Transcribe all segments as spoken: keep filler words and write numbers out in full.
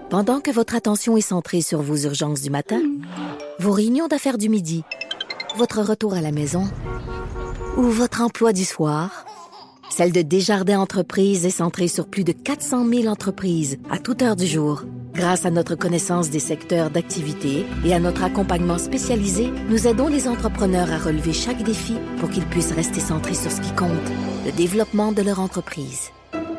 Pendant que votre attention est centrée sur vos urgences du matin, vos réunions d'affaires du midi, votre retour à la maison ou votre emploi du soir, celle de Desjardins Entreprises est centrée sur plus de quatre cent mille entreprises à toute heure du jour. Grâce à notre connaissance des secteurs d'activité et à notre accompagnement spécialisé, nous aidons les entrepreneurs à relever chaque défi pour qu'ils puissent rester centrés sur ce qui compte, le développement de leur entreprise.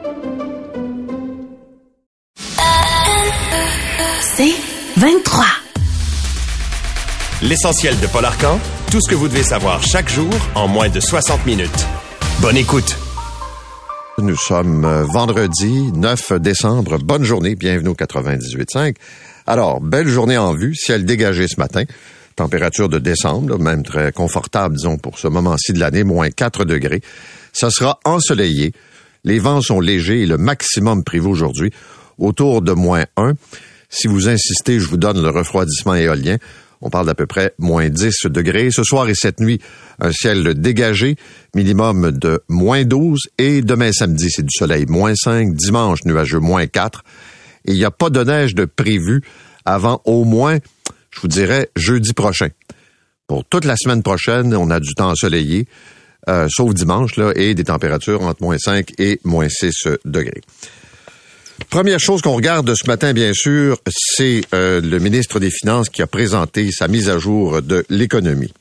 C'est vingt-trois. L'essentiel de Paul Arcand, tout ce que vous devez savoir chaque jour en moins de soixante minutes. Bonne écoute. Nous sommes vendredi neuf décembre. Bonne journée, bienvenue au quatre-vingt-dix-huit cinq. Alors, belle journée en vue, ciel dégagé ce matin. Température de décembre, même très confortable, disons, pour ce moment-ci de l'année, moins quatre degrés. Ça sera ensoleillé. Les vents sont légers et le maximum prévu aujourd'hui, autour de moins un. Si vous insistez, je vous donne le refroidissement éolien. On parle d'à peu près moins dix degrés. Ce soir et cette nuit, un ciel dégagé, minimum de moins douze. Et demain samedi, c'est du soleil, moins cinq. Dimanche, nuageux, moins quatre. Et il n'y a pas de neige de prévu avant au moins, je vous dirais, jeudi prochain. Pour toute la semaine prochaine, on a du temps ensoleillé, euh, sauf dimanche, là, et des températures entre moins cinq et moins six degrés. Première chose qu'on regarde ce matin, bien sûr, c'est euh, le ministre des Finances qui a présenté sa mise à jour de l'économie.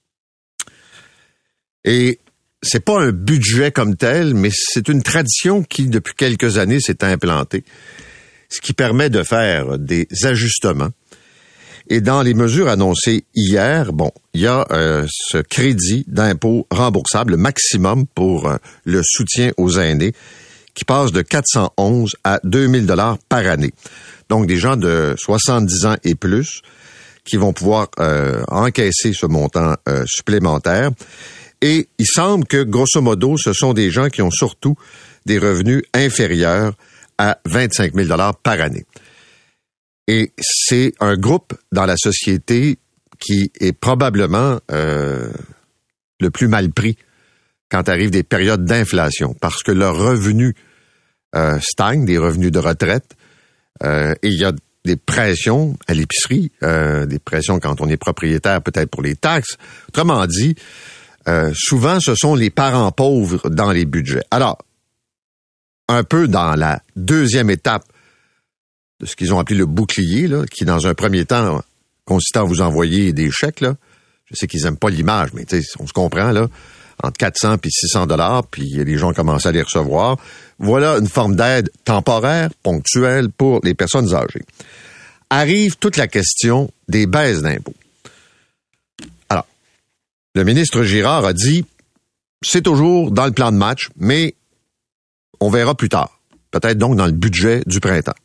Et c'est pas un budget comme tel, mais c'est une tradition qui, depuis quelques années, s'est implantée, ce qui permet de faire des ajustements. Et dans les mesures annoncées hier, bon, il y a euh, ce crédit d'impôt remboursable, le maximum pour euh, le soutien aux aînés, qui passe de quatre cent onze à deux mille dollars par année. Donc, des gens de soixante-dix ans et plus qui vont pouvoir euh, encaisser ce montant euh, supplémentaire. Et il semble que, grosso modo, ce sont des gens qui ont surtout des revenus inférieurs à vingt-cinq mille dollars par année. Et c'est un groupe dans la société qui est probablement euh, le plus mal pris quand arrivent des périodes d'inflation, parce que leurs revenus euh, stagnent, des revenus de retraite, euh, et il y a des pressions à l'épicerie, euh, des pressions quand on est propriétaire peut-être pour les taxes. Autrement dit, euh, souvent ce sont les parents pauvres dans les budgets. Alors, un peu dans la deuxième étape de ce qu'ils ont appelé le bouclier, là, qui dans un premier temps consistait à vous envoyer des chèques, là. Je sais qu'ils aiment pas l'image, mais on se comprend, là, entre quatre cents et six cents dollars, puis les gens commencent à les recevoir. Voilà une forme d'aide temporaire, ponctuelle pour les personnes âgées. Arrive toute la question des baisses d'impôts. Alors, le ministre Girard a dit, c'est toujours dans le plan de match, mais on verra plus tard. Peut-être donc dans le budget du printemps.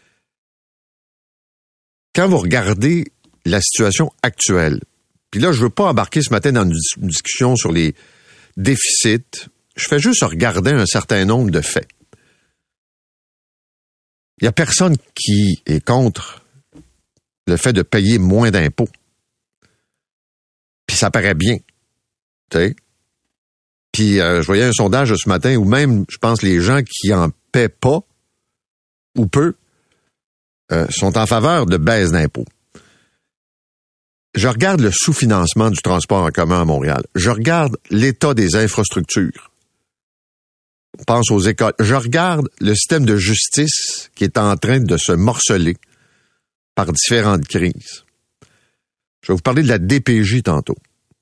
Quand vous regardez la situation actuelle, puis là, je veux pas embarquer ce matin dans une, une discussion sur les déficits, je fais juste regarder un certain nombre de faits. Il n'y a personne qui est contre le fait de payer moins d'impôts. Puis ça paraît bien. Tu sais. Puis euh, je voyais un sondage ce matin où même, je pense, les gens qui en paient pas ou peu euh, sont en faveur de baisse d'impôts. Je regarde le sous-financement du transport en commun à Montréal. Je regarde l'état des infrastructures. On pense aux écoles. Je regarde le système de justice qui est en train de se morceler par différentes crises. Je vais vous parler de la D P J tantôt.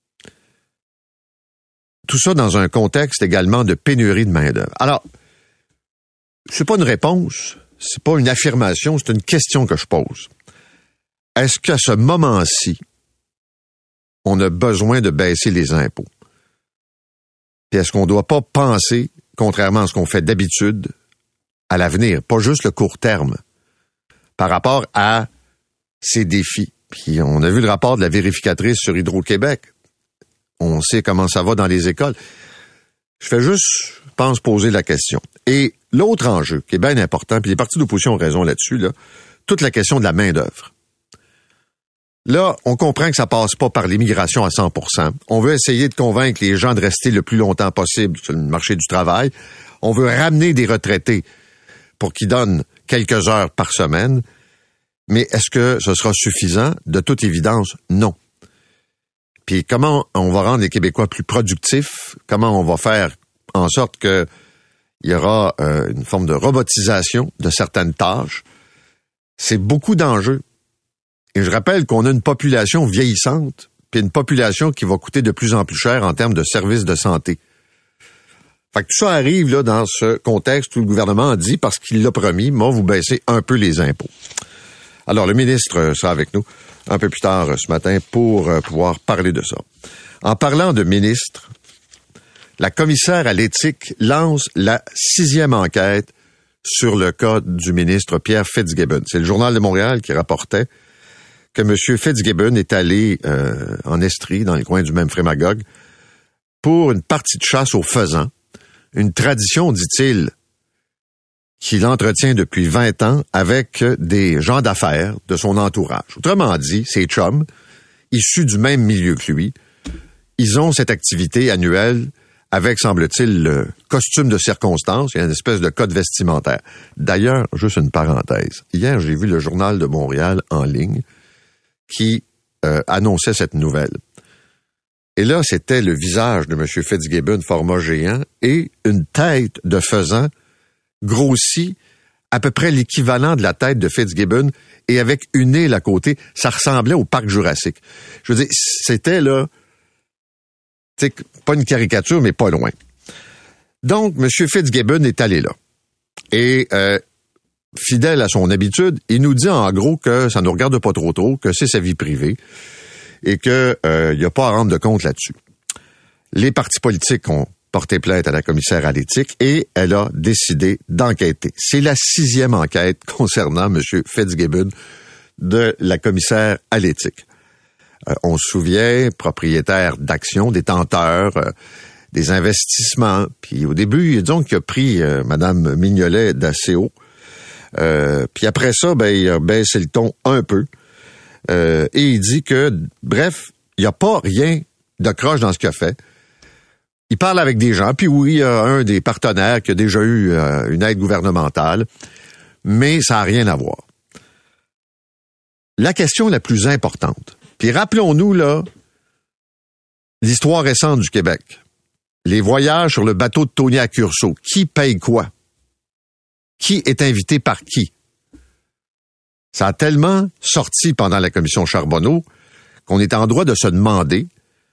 Tout ça dans un contexte également de pénurie de main-d'œuvre. Alors, c'est pas une réponse, c'est pas une affirmation, c'est une question que je pose. Est-ce qu'à ce moment-ci, on a besoin de baisser les impôts? Puis est-ce qu'on ne doit pas penser, contrairement à ce qu'on fait d'habitude, à l'avenir, pas juste le court terme, par rapport à ces défis? Puis on a vu le rapport de la vérificatrice sur Hydro-Québec. On sait comment ça va dans les écoles. Je fais juste, je pense, poser la question. Et l'autre enjeu, qui est bien important, puis les partis d'opposition ont raison là-dessus, là, toute la question de la main-d'œuvre. Là, on comprend que ça passe pas par l'immigration à cent pour cent. On veut essayer de convaincre les gens de rester le plus longtemps possible sur le marché du travail. On veut ramener des retraités pour qu'ils donnent quelques heures par semaine. Mais est-ce que ce sera suffisant? De toute évidence, non. Puis comment on va rendre les Québécois plus productifs? Comment on va faire en sorte que il y aura euh, une forme de robotisation de certaines tâches? C'est beaucoup d'enjeux. Et je rappelle qu'on a une population vieillissante, puis une population qui va coûter de plus en plus cher en termes de services de santé. Fait que tout ça arrive là dans ce contexte où le gouvernement a dit, parce qu'il l'a promis, moi, vous baissez un peu les impôts. Alors, le ministre sera avec nous un peu plus tard ce matin pour pouvoir parler de ça. En parlant de ministre, la commissaire à l'éthique lance la sixième enquête sur le cas du ministre Pierre Fitzgibbon. C'est le Journal de Montréal qui rapportait que M. Fitzgibbon est allé euh, en Estrie, dans les coins du Memphremagog, pour une partie de chasse aux faisans, une tradition, dit-il, qu'il entretient depuis vingt ans avec des gens d'affaires de son entourage. Autrement dit, ses chums, issus du même milieu que lui, ils ont cette activité annuelle avec, semble-t-il, le costume de circonstance et une espèce de code vestimentaire. D'ailleurs, juste une parenthèse. Hier, j'ai vu le Journal de Montréal en ligne qui euh, annonçait cette nouvelle. Et là, c'était le visage de M. Fitzgibbon, format géant, et une tête de faisan grossie, à peu près l'équivalent de la tête de Fitzgibbon, et avec une aile à côté, ça ressemblait au parc Jurassique. Je veux dire, c'était là, tu sais, pas une caricature, mais pas loin. Donc, M. Fitzgibbon est allé là. Et, euh, fidèle à son habitude, il nous dit en gros que ça ne nous regarde pas trop trop, que c'est sa vie privée, et que euh, il n'y a pas à rendre de compte là-dessus. Les partis politiques ont porté plainte à la commissaire à l'éthique et elle a décidé d'enquêter. C'est la sixième enquête concernant M. Fitzgibbon de la commissaire à l'éthique. Euh, on se souvient, propriétaire d'actions, détenteur, euh, des investissements. Puis au début, disons qu'il a pris euh, Mme Mignolet d'assez haut. Euh, puis après ça, ben, il a baissé le ton un peu. Euh, et il dit que, bref, il n'y a pas rien de croche dans ce qu'il a fait. Il parle avec des gens, puis oui, il y a un des partenaires qui a déjà eu euh, une aide gouvernementale, mais ça n'a rien à voir. La question la plus importante, puis rappelons-nous, là, l'histoire récente du Québec. Les voyages sur le bateau de Tony Accurso. Qui paye quoi? Qui est invité par qui? Ça a tellement sorti pendant la commission Charbonneau qu'on est en droit de se demander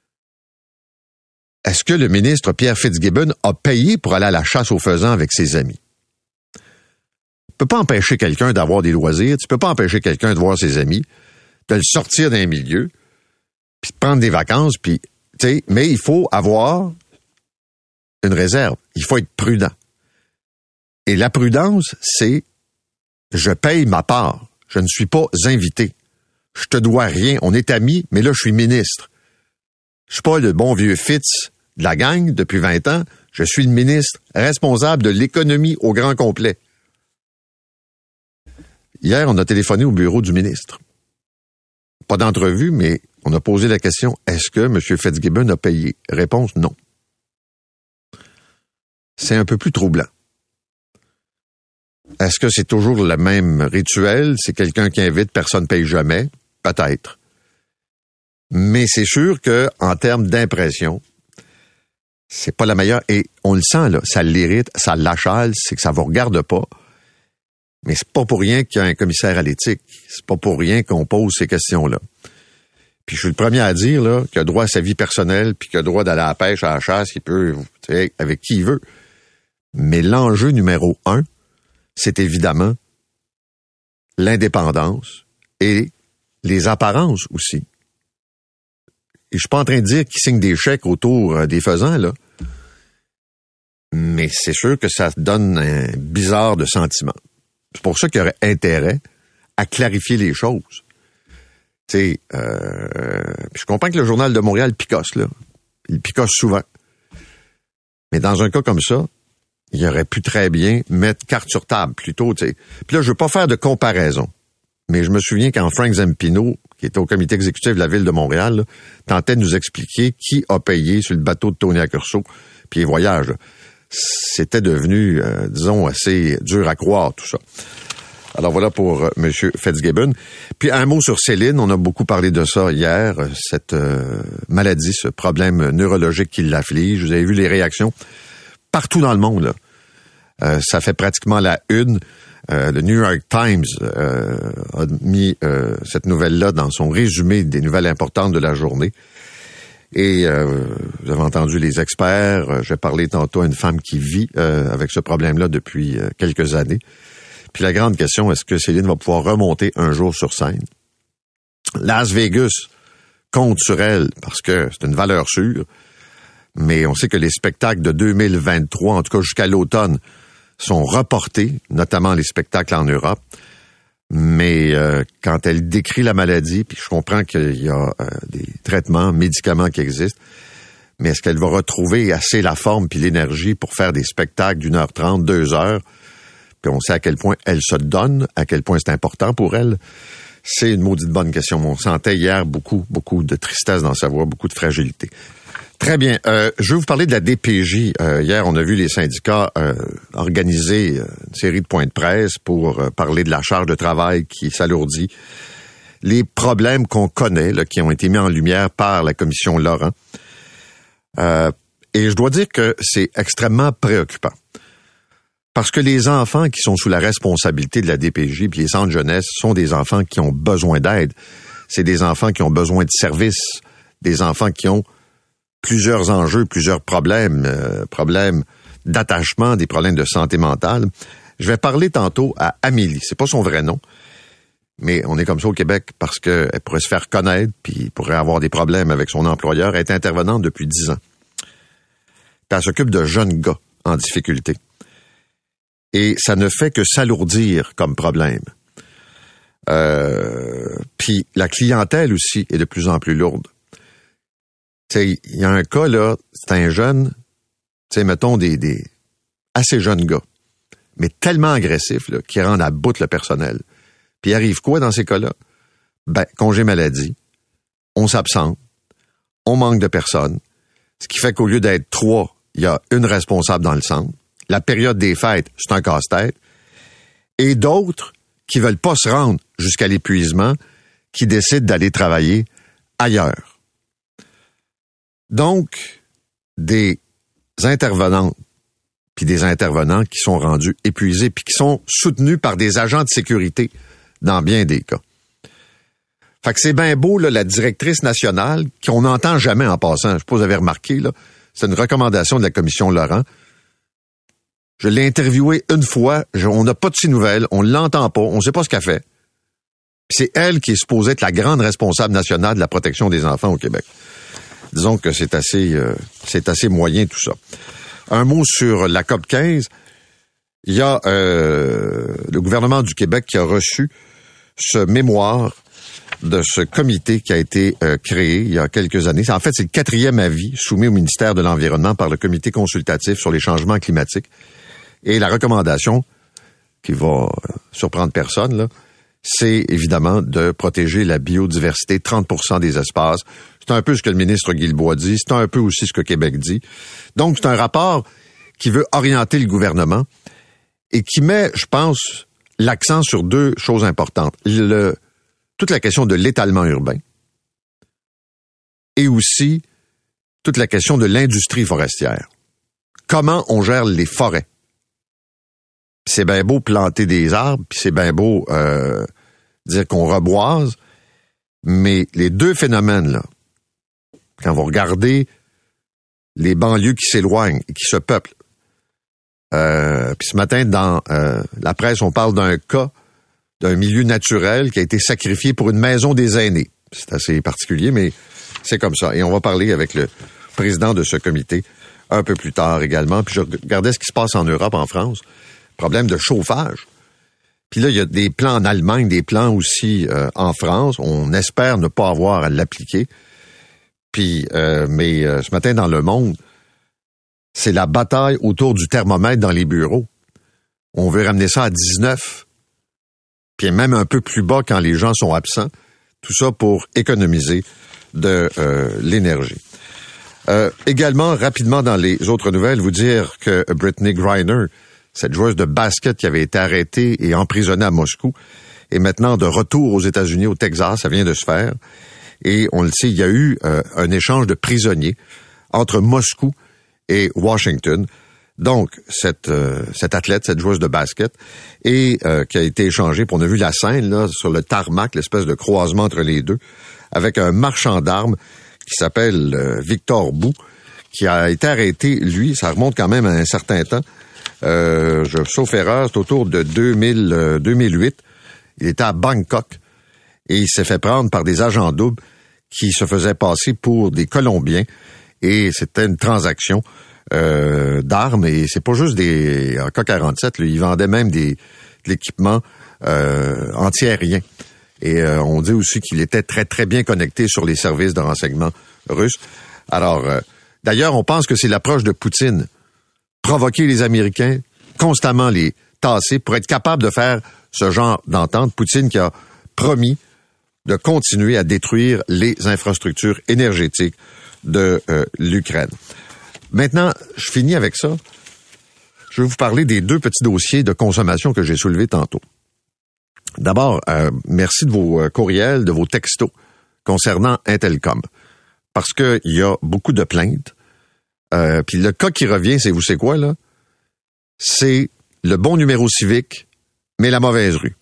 est-ce que le ministre Pierre Fitzgibbon a payé pour aller à la chasse aux faisans avec ses amis? Tu peux pas empêcher quelqu'un d'avoir des loisirs, tu peux pas empêcher quelqu'un de voir ses amis, de le sortir d'un milieu, puis de prendre des vacances, puis, tu sais, mais il faut avoir une réserve. Il faut être prudent. Et la prudence, c'est je paye ma part. Je ne suis pas invité. Je te dois rien. On est amis, mais là, je suis ministre. Je suis pas le bon vieux Fitz de la gang depuis vingt ans. Je suis le ministre responsable de l'économie au grand complet. Hier, on a téléphoné au bureau du ministre. Pas d'entrevue, mais on a posé la question, est-ce que M. Fitzgibbon a payé? Réponse, non. C'est un peu plus troublant. Est-ce que c'est toujours le même rituel? C'est quelqu'un qui invite, personne ne paye jamais? Peut-être. Mais c'est sûr que en termes d'impression, c'est pas la meilleure. Et on le sent, là, ça l'irrite, ça l'achale, c'est que ça vous regarde pas. Mais c'est pas pour rien qu'il y a un commissaire à l'éthique. C'est pas pour rien qu'on pose ces questions-là. Puis je suis le premier à dire là, qu'il a droit à sa vie personnelle, puis qu'il a droit d'aller à la pêche, à la chasse, il peut, tu sais, avec qui il veut. Mais l'enjeu numéro un, c'est évidemment l'indépendance et les apparences aussi. Et je suis pas en train de dire qu'il signe des chèques autour des faisans, là. Mais c'est sûr que ça donne un bizarre de sentiment. C'est pour ça qu'il y aurait intérêt à clarifier les choses. Tu sais, euh, je comprends que le Journal de Montréal picosse, là. Il picosse souvent. Mais dans un cas comme ça, il aurait pu très bien mettre carte sur table plutôt, tu sais. Puis là, je veux pas faire de comparaison. Mais je me souviens quand Frank Zampino, qui était au comité exécutif de la Ville de Montréal, là, tentait de nous expliquer qui a payé sur le bateau de Tony Accurso, puis les voyages. Là. C'était devenu, euh, disons, assez dur à croire, tout ça. Alors voilà pour euh, M. Fitzgibbon. Puis un mot sur Céline, on a beaucoup parlé de ça hier, cette euh, maladie, ce problème neurologique qui l'afflige. Vous avez vu les réactions partout dans le monde, là. Euh, ça fait pratiquement la une. Euh, le New York Times euh, a mis euh, cette nouvelle-là dans son résumé des nouvelles importantes de la journée. Et euh, vous avez entendu les experts. Je vais parler tantôt à une femme qui vit euh, avec ce problème-là depuis euh, quelques années. Puis la grande question, est-ce que Céline va pouvoir remonter un jour sur scène? Las Vegas compte sur elle parce que c'est une valeur sûre, mais on sait que les spectacles de deux mille vingt-trois, en tout cas jusqu'à l'automne, sont reportés, notamment les spectacles en Europe. Mais euh, quand elle décrit la maladie, puis je comprends qu'il y a euh, des traitements, médicaments qui existent, mais est-ce qu'elle va retrouver assez la forme puis l'énergie pour faire des spectacles d'une heure trente, deux heures? Puis on sait à quel point elle se donne, à quel point c'est important pour elle. C'est une maudite bonne question. On sentait hier beaucoup, beaucoup de tristesse dans sa voix, beaucoup de fragilité. Très bien. Euh, je vais vous parler de la D P J. Euh, hier, on a vu les syndicats euh, organiser une série de points de presse pour euh, parler de la charge de travail qui s'alourdit. Les problèmes qu'on connaît, là, qui ont été mis en lumière par la commission Laurent. Euh, et je dois dire que c'est extrêmement préoccupant. Parce que les enfants qui sont sous la responsabilité de la D P J puis les centres de jeunesse sont des enfants qui ont besoin d'aide. C'est des enfants qui ont besoin de services, des enfants qui ont plusieurs enjeux, plusieurs problèmes, euh, problèmes d'attachement, des problèmes de santé mentale. Je vais parler tantôt à Amélie. C'est pas son vrai nom, mais on est comme ça au Québec parce qu'elle pourrait se faire connaître puis pourrait avoir des problèmes avec son employeur. Elle est intervenante depuis dix ans. Puis elle s'occupe de jeunes gars en difficulté. Et ça ne fait que s'alourdir comme problème. Euh, puis la clientèle aussi est de plus en plus lourde. Il y a un cas, là, c'est un jeune, tu sais, mettons des, des assez jeunes gars, mais tellement agressif là, qui rend à bout le personnel. Puis il arrive quoi dans ces cas-là? Ben, congé maladie, on s'absente, on manque de personnes, ce qui fait qu'au lieu d'être trois, il y a une responsable dans le centre. La période des fêtes, c'est un casse-tête. Et d'autres qui veulent pas se rendre jusqu'à l'épuisement, qui décident d'aller travailler ailleurs. Donc, des intervenantes puis des intervenants qui sont rendus épuisés puis qui sont soutenus par des agents de sécurité dans bien des cas. Fait que c'est bien beau, là, la directrice nationale, qu'on n'entend jamais en passant. Je sais pas si vous avez remarqué, là, c'est une recommandation de la commission Laurent. Je l'ai interviewée une fois, je, on n'a pas de ses nouvelles, on l'entend pas, on sait pas ce qu'elle fait. Puis c'est elle qui est supposée être la grande responsable nationale de la protection des enfants au Québec. Disons que c'est assez, euh, c'est assez moyen tout ça. Un mot sur la C O P quinze. Il y a euh, le gouvernement du Québec qui a reçu ce mémoire de ce comité qui a été euh, créé il y a quelques années. En fait, c'est le quatrième avis soumis au ministère de l'Environnement par le comité consultatif sur les changements climatiques. Et la recommandation, qui va surprendre personne, là, c'est évidemment de protéger la biodiversité, trente pour cent des espaces. C'est un peu ce que le ministre Guilbeault dit, c'est un peu aussi ce que Québec dit. Donc, c'est un rapport qui veut orienter le gouvernement et qui met, je pense, l'accent sur deux choses importantes. Le, toute la question de l'étalement urbain et aussi toute la question de l'industrie forestière. Comment on gère les forêts? C'est bien beau planter des arbres, puis c'est bien beau euh, dire qu'on reboise, mais les deux phénomènes, là, quand vous regardez les banlieues qui s'éloignent et qui se peuplent, euh, puis ce matin, dans euh, la presse, on parle d'un cas d'un milieu naturel qui a été sacrifié pour une maison des aînés. C'est assez particulier, mais c'est comme ça. Et on va parler avec le président de ce comité un peu plus tard également. Puis je regardais ce qui se passe en Europe, en France. Problème de chauffage. Puis là, il y a des plans en Allemagne, des plans aussi euh, en France. On espère ne pas avoir à l'appliquer. Puis, euh, mais euh, ce matin, dans Le Monde, c'est la bataille autour du thermomètre dans les bureaux. On veut ramener ça à dix-neuf, puis même un peu plus bas quand les gens sont absents. Tout ça pour économiser de euh, l'énergie. Euh, également, rapidement dans les autres nouvelles, vous dire que Brittney Griner cette joueuse de basket qui avait été arrêtée et emprisonnée à Moscou, est maintenant de retour aux États-Unis, au Texas. Ça vient de se faire. Et on le sait, il y a eu euh, un échange de prisonniers entre Moscou et Washington. Donc, cette, euh, cette athlète, cette joueuse de basket, et euh, qui a été échangée, puis on a vu la scène là sur le tarmac, l'espèce de croisement entre les deux, avec un marchand d'armes qui s'appelle euh, Victor Bout, qui a été arrêté, lui, ça remonte quand même à un certain temps, euh, je, sauf erreur, c'est autour de deux mille, euh, deux mille huit, il était à Bangkok, et il s'est fait prendre par des agents doubles qui se faisaient passer pour des Colombiens, et c'était une transaction euh, d'armes, et c'est pas juste des A K quarante-sept, là, ils vendaient même des, de l'équipement euh, antiaérien. Et euh, on dit aussi qu'il était très, très bien connecté sur les services de renseignement russes. Alors, euh, d'ailleurs, on pense que c'est l'approche de Poutine. Provoquer les Américains, constamment les tasser pour être capable de faire ce genre d'entente. Poutine qui a promis de continuer à détruire les infrastructures énergétiques de euh, l'Ukraine. Maintenant, je finis avec ça. Je vais vous parler des deux petits dossiers de consommation que j'ai soulevés tantôt. D'abord, euh, merci de vos courriels, de vos textos concernant Intelcom. Parce que il y a beaucoup de plaintes. Euh, puis le cas qui revient, c'est, vous savez quoi, là? C'est le bon numéro civique, mais la mauvaise rue.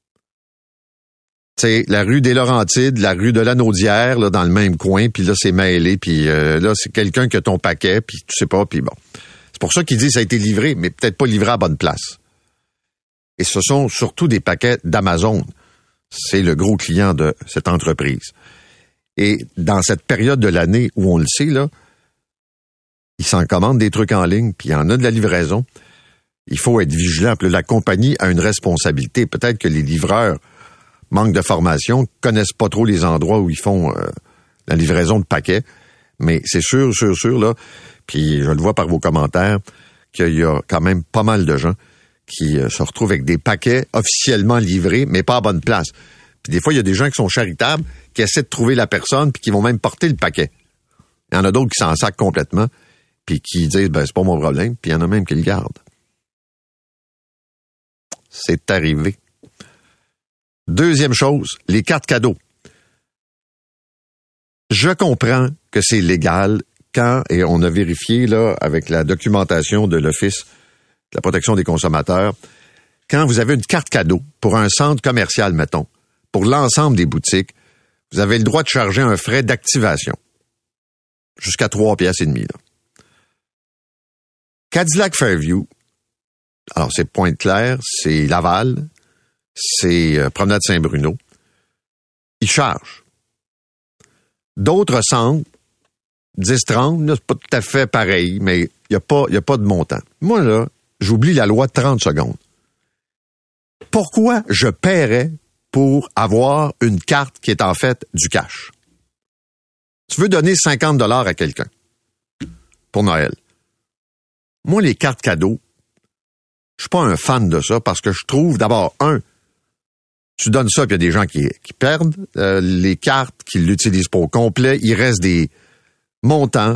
C'est la rue des Laurentides, la rue de la Naudière, là, dans le même coin, puis là, c'est mêlé, puis euh, là, c'est quelqu'un qui a ton paquet, puis tu sais pas, puis bon. C'est pour ça qu'il dit que ça a été livré, mais peut-être pas livré à bonne place. Et ce sont surtout des paquets d'Amazon. C'est le gros client de cette entreprise. Et dans cette période de l'année où on le sait, là, ils s'en commandent des trucs en ligne, puis il y en a de la livraison. Il faut être vigilant. Puis la compagnie a une responsabilité. Peut-être que les livreurs manquent de formation, connaissent pas trop les endroits où ils font euh, la livraison de paquets. Mais c'est sûr, sûr, sûr, là, puis je le vois par vos commentaires, qu'il y a quand même pas mal de gens qui euh, se retrouvent avec des paquets officiellement livrés, mais pas à bonne place. Puis des fois, il y a des gens qui sont charitables, qui essaient de trouver la personne, puis qui vont même porter le paquet. Il y en a d'autres qui s'en sacent complètement, puis qui disent, ben, c'est pas mon problème, puis il y en a même qui le gardent. C'est arrivé. Deuxième chose, les cartes cadeaux. Je comprends que c'est légal quand, et on a vérifié là avec la documentation de l'Office de la protection des consommateurs, quand vous avez une carte cadeau pour un centre commercial, mettons, pour l'ensemble des boutiques, vous avez le droit de charger un frais d'activation. Jusqu'à trois piastres et demi, là. Cadillac Fairview, alors c'est Pointe-Claire, c'est Laval, c'est euh, Promenade Saint-Bruno, ils chargent. D'autres centres, dix trente, c'est pas tout à fait pareil, mais il n'y a pas, y a pas de montant. Moi, là, j'oublie la loi de trente secondes. Pourquoi je paierais pour avoir une carte qui est en fait du cash? Tu veux donner cinquante dollars à quelqu'un pour Noël. Moi, les cartes cadeaux, je suis pas un fan de ça parce que je trouve, d'abord, un, tu donnes ça, puis il y a des gens qui, qui perdent euh, les cartes, qui l'utilisent pas au complet. Il reste des montants.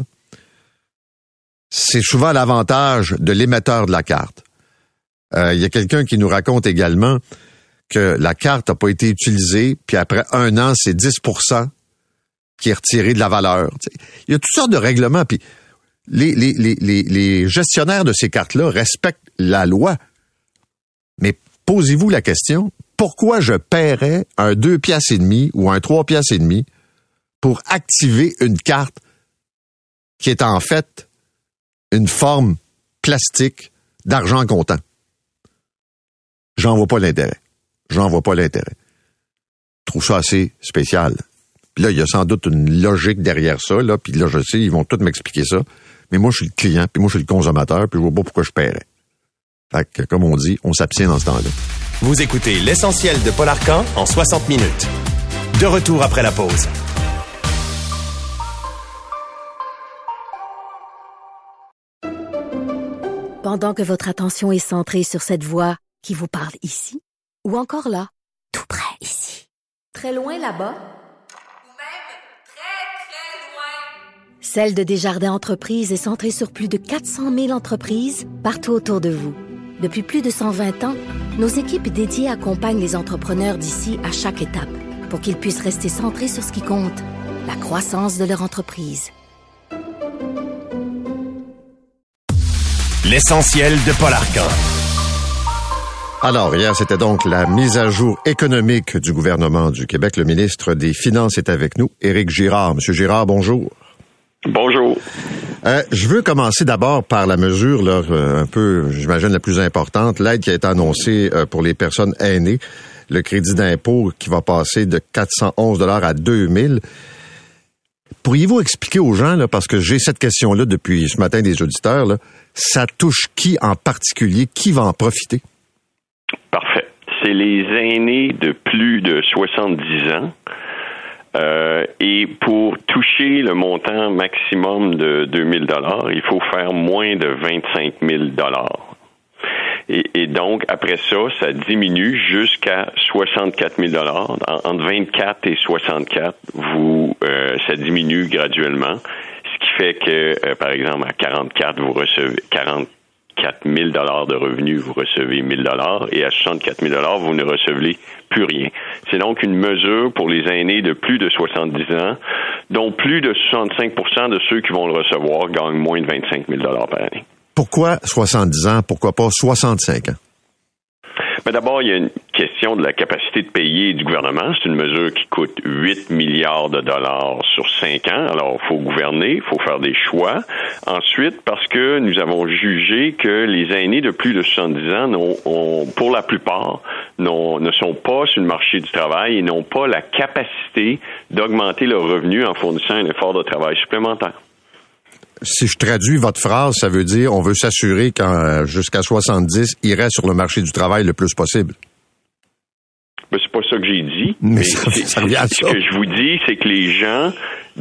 C'est souvent l'avantage de l'émetteur de la carte. Euh, il y a quelqu'un qui nous raconte également que la carte n'a pas été utilisée, puis après un an, c'est dix pour cent qui est retiré de la valeur. T'sais, il y a toutes sortes de règlements, puis les, les, les, les, les gestionnaires de ces cartes-là respectent la loi. Mais posez-vous la question, pourquoi je paierais un deux piastres et demi ou un trois piastres et demi pour activer une carte qui est en fait une forme plastique d'argent comptant? J'en vois pas l'intérêt. J'en vois pas l'intérêt. Je trouve ça assez spécial. Puis là, il y a sans doute une logique derrière ça, là, puis là, je sais, ils vont tous m'expliquer ça. Mais moi, je suis le client, puis moi, je suis le consommateur, puis je vois pas pourquoi je paierais. Fait que, comme on dit, on s'abstient dans ce temps-là. Vous écoutez l'essentiel de Paul Arcand en soixante minutes. De retour après la pause. Pendant que votre attention est centrée sur cette voix qui vous parle ici, ou encore là, tout près ici, très loin là-bas, Ou même très, très loin. Celle de Desjardins Entreprises est centrée sur plus de quatre cent mille entreprises partout autour de vous. Depuis plus de cent vingt ans, nos équipes dédiées accompagnent les entrepreneurs d'ici à chaque étape pour qu'ils puissent rester centrés sur ce qui compte, la croissance de leur entreprise. L'essentiel de Paul Arcan. Alors, hier, c'était donc la mise à jour économique du gouvernement du Québec. Le ministre des Finances est avec nous, Éric Girard. Monsieur Girard, bonjour. Bonjour. Euh, je veux commencer d'abord par la mesure, là, un peu, j'imagine, la plus importante, l'aide qui a été annoncée euh, pour les personnes aînées, le crédit d'impôt qui va passer de quatre cent onze dollars à deux mille. Pourriez-vous expliquer aux gens, là, parce que j'ai cette question-là depuis ce matin des auditeurs, là, ça touche qui en particulier? Qui va en profiter? Parfait. C'est les aînés de plus de soixante-dix ans. Euh, et pour toucher le montant maximum de deux mille dollars, il faut faire moins de vingt-cinq mille dollars. Et, et donc, après ça, ça diminue jusqu'à soixante-quatre mille dollars. Entre vingt-quatre et soixante-quatre, vous, euh, ça diminue graduellement. Ce qui fait que, euh, par exemple, à quarante-quatre, vous recevez quarante-quatre mille dollars de revenus, vous recevez mille dollars, et à soixante-quatre mille dollars, vous ne recevez plus rien. C'est donc une mesure pour les aînés de plus de soixante-dix ans, dont plus de soixante-cinq pour cent de ceux qui vont le recevoir gagnent moins de vingt-cinq mille dollars par année. Pourquoi soixante-dix ans? Pourquoi pas soixante-cinq ans? Mais d'abord, il y a une question de la capacité de payer du gouvernement. C'est une mesure qui coûte huit milliards de dollars sur cinq ans. Alors, il faut gouverner, il faut faire des choix. Ensuite, parce que nous avons jugé que les aînés de plus de soixante-dix ans, n'ont, ont, pour la plupart, n'ont, ne sont pas sur le marché du travail et n'ont pas la capacité d'augmenter leurs revenus en fournissant un effort de travail supplémentaire. Si je traduis votre phrase, ça veut dire on veut s'assurer qu'en jusqu'à soixante-dix, il reste sur le marché du travail le plus possible. Ben, c'est pas ça que j'ai dit. Mais, mais ça, c'est, ça revient à ce ça. que je vous dis, c'est que les gens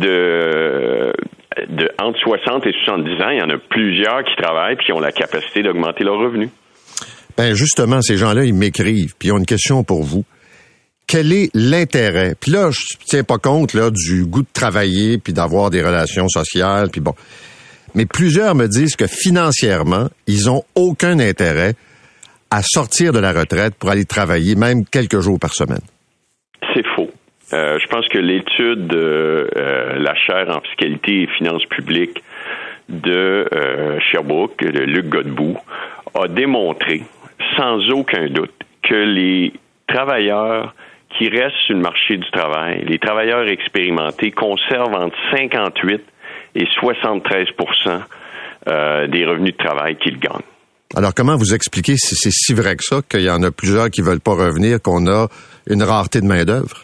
de, de entre soixante et soixante-dix ans, il y en a plusieurs qui travaillent et qui ont la capacité d'augmenter leurs revenus. Ben justement, ces gens-là, ils m'écrivent, puis ils ont une question pour vous. Quel est l'intérêt? Puis là, je ne tiens pas compte là du goût de travailler puis d'avoir des relations sociales, puis bon. Mais plusieurs me disent que financièrement, ils ont aucun intérêt à sortir de la retraite pour aller travailler même quelques jours par semaine. C'est faux. Euh, je pense que l'étude de euh, la chaire en fiscalité et finances publiques de euh, Sherbrooke, de Luc Godbout, a démontré sans aucun doute que les travailleurs qui restent sur le marché du travail, les travailleurs expérimentés, conservent entre cinquante-huit et soixante-treize pour cent euh, des revenus de travail qu'ils gagnent. Alors, comment vous expliquez si c'est si vrai que ça, qu'il y en a plusieurs qui veulent pas revenir, qu'on a une rareté de main-d'œuvre?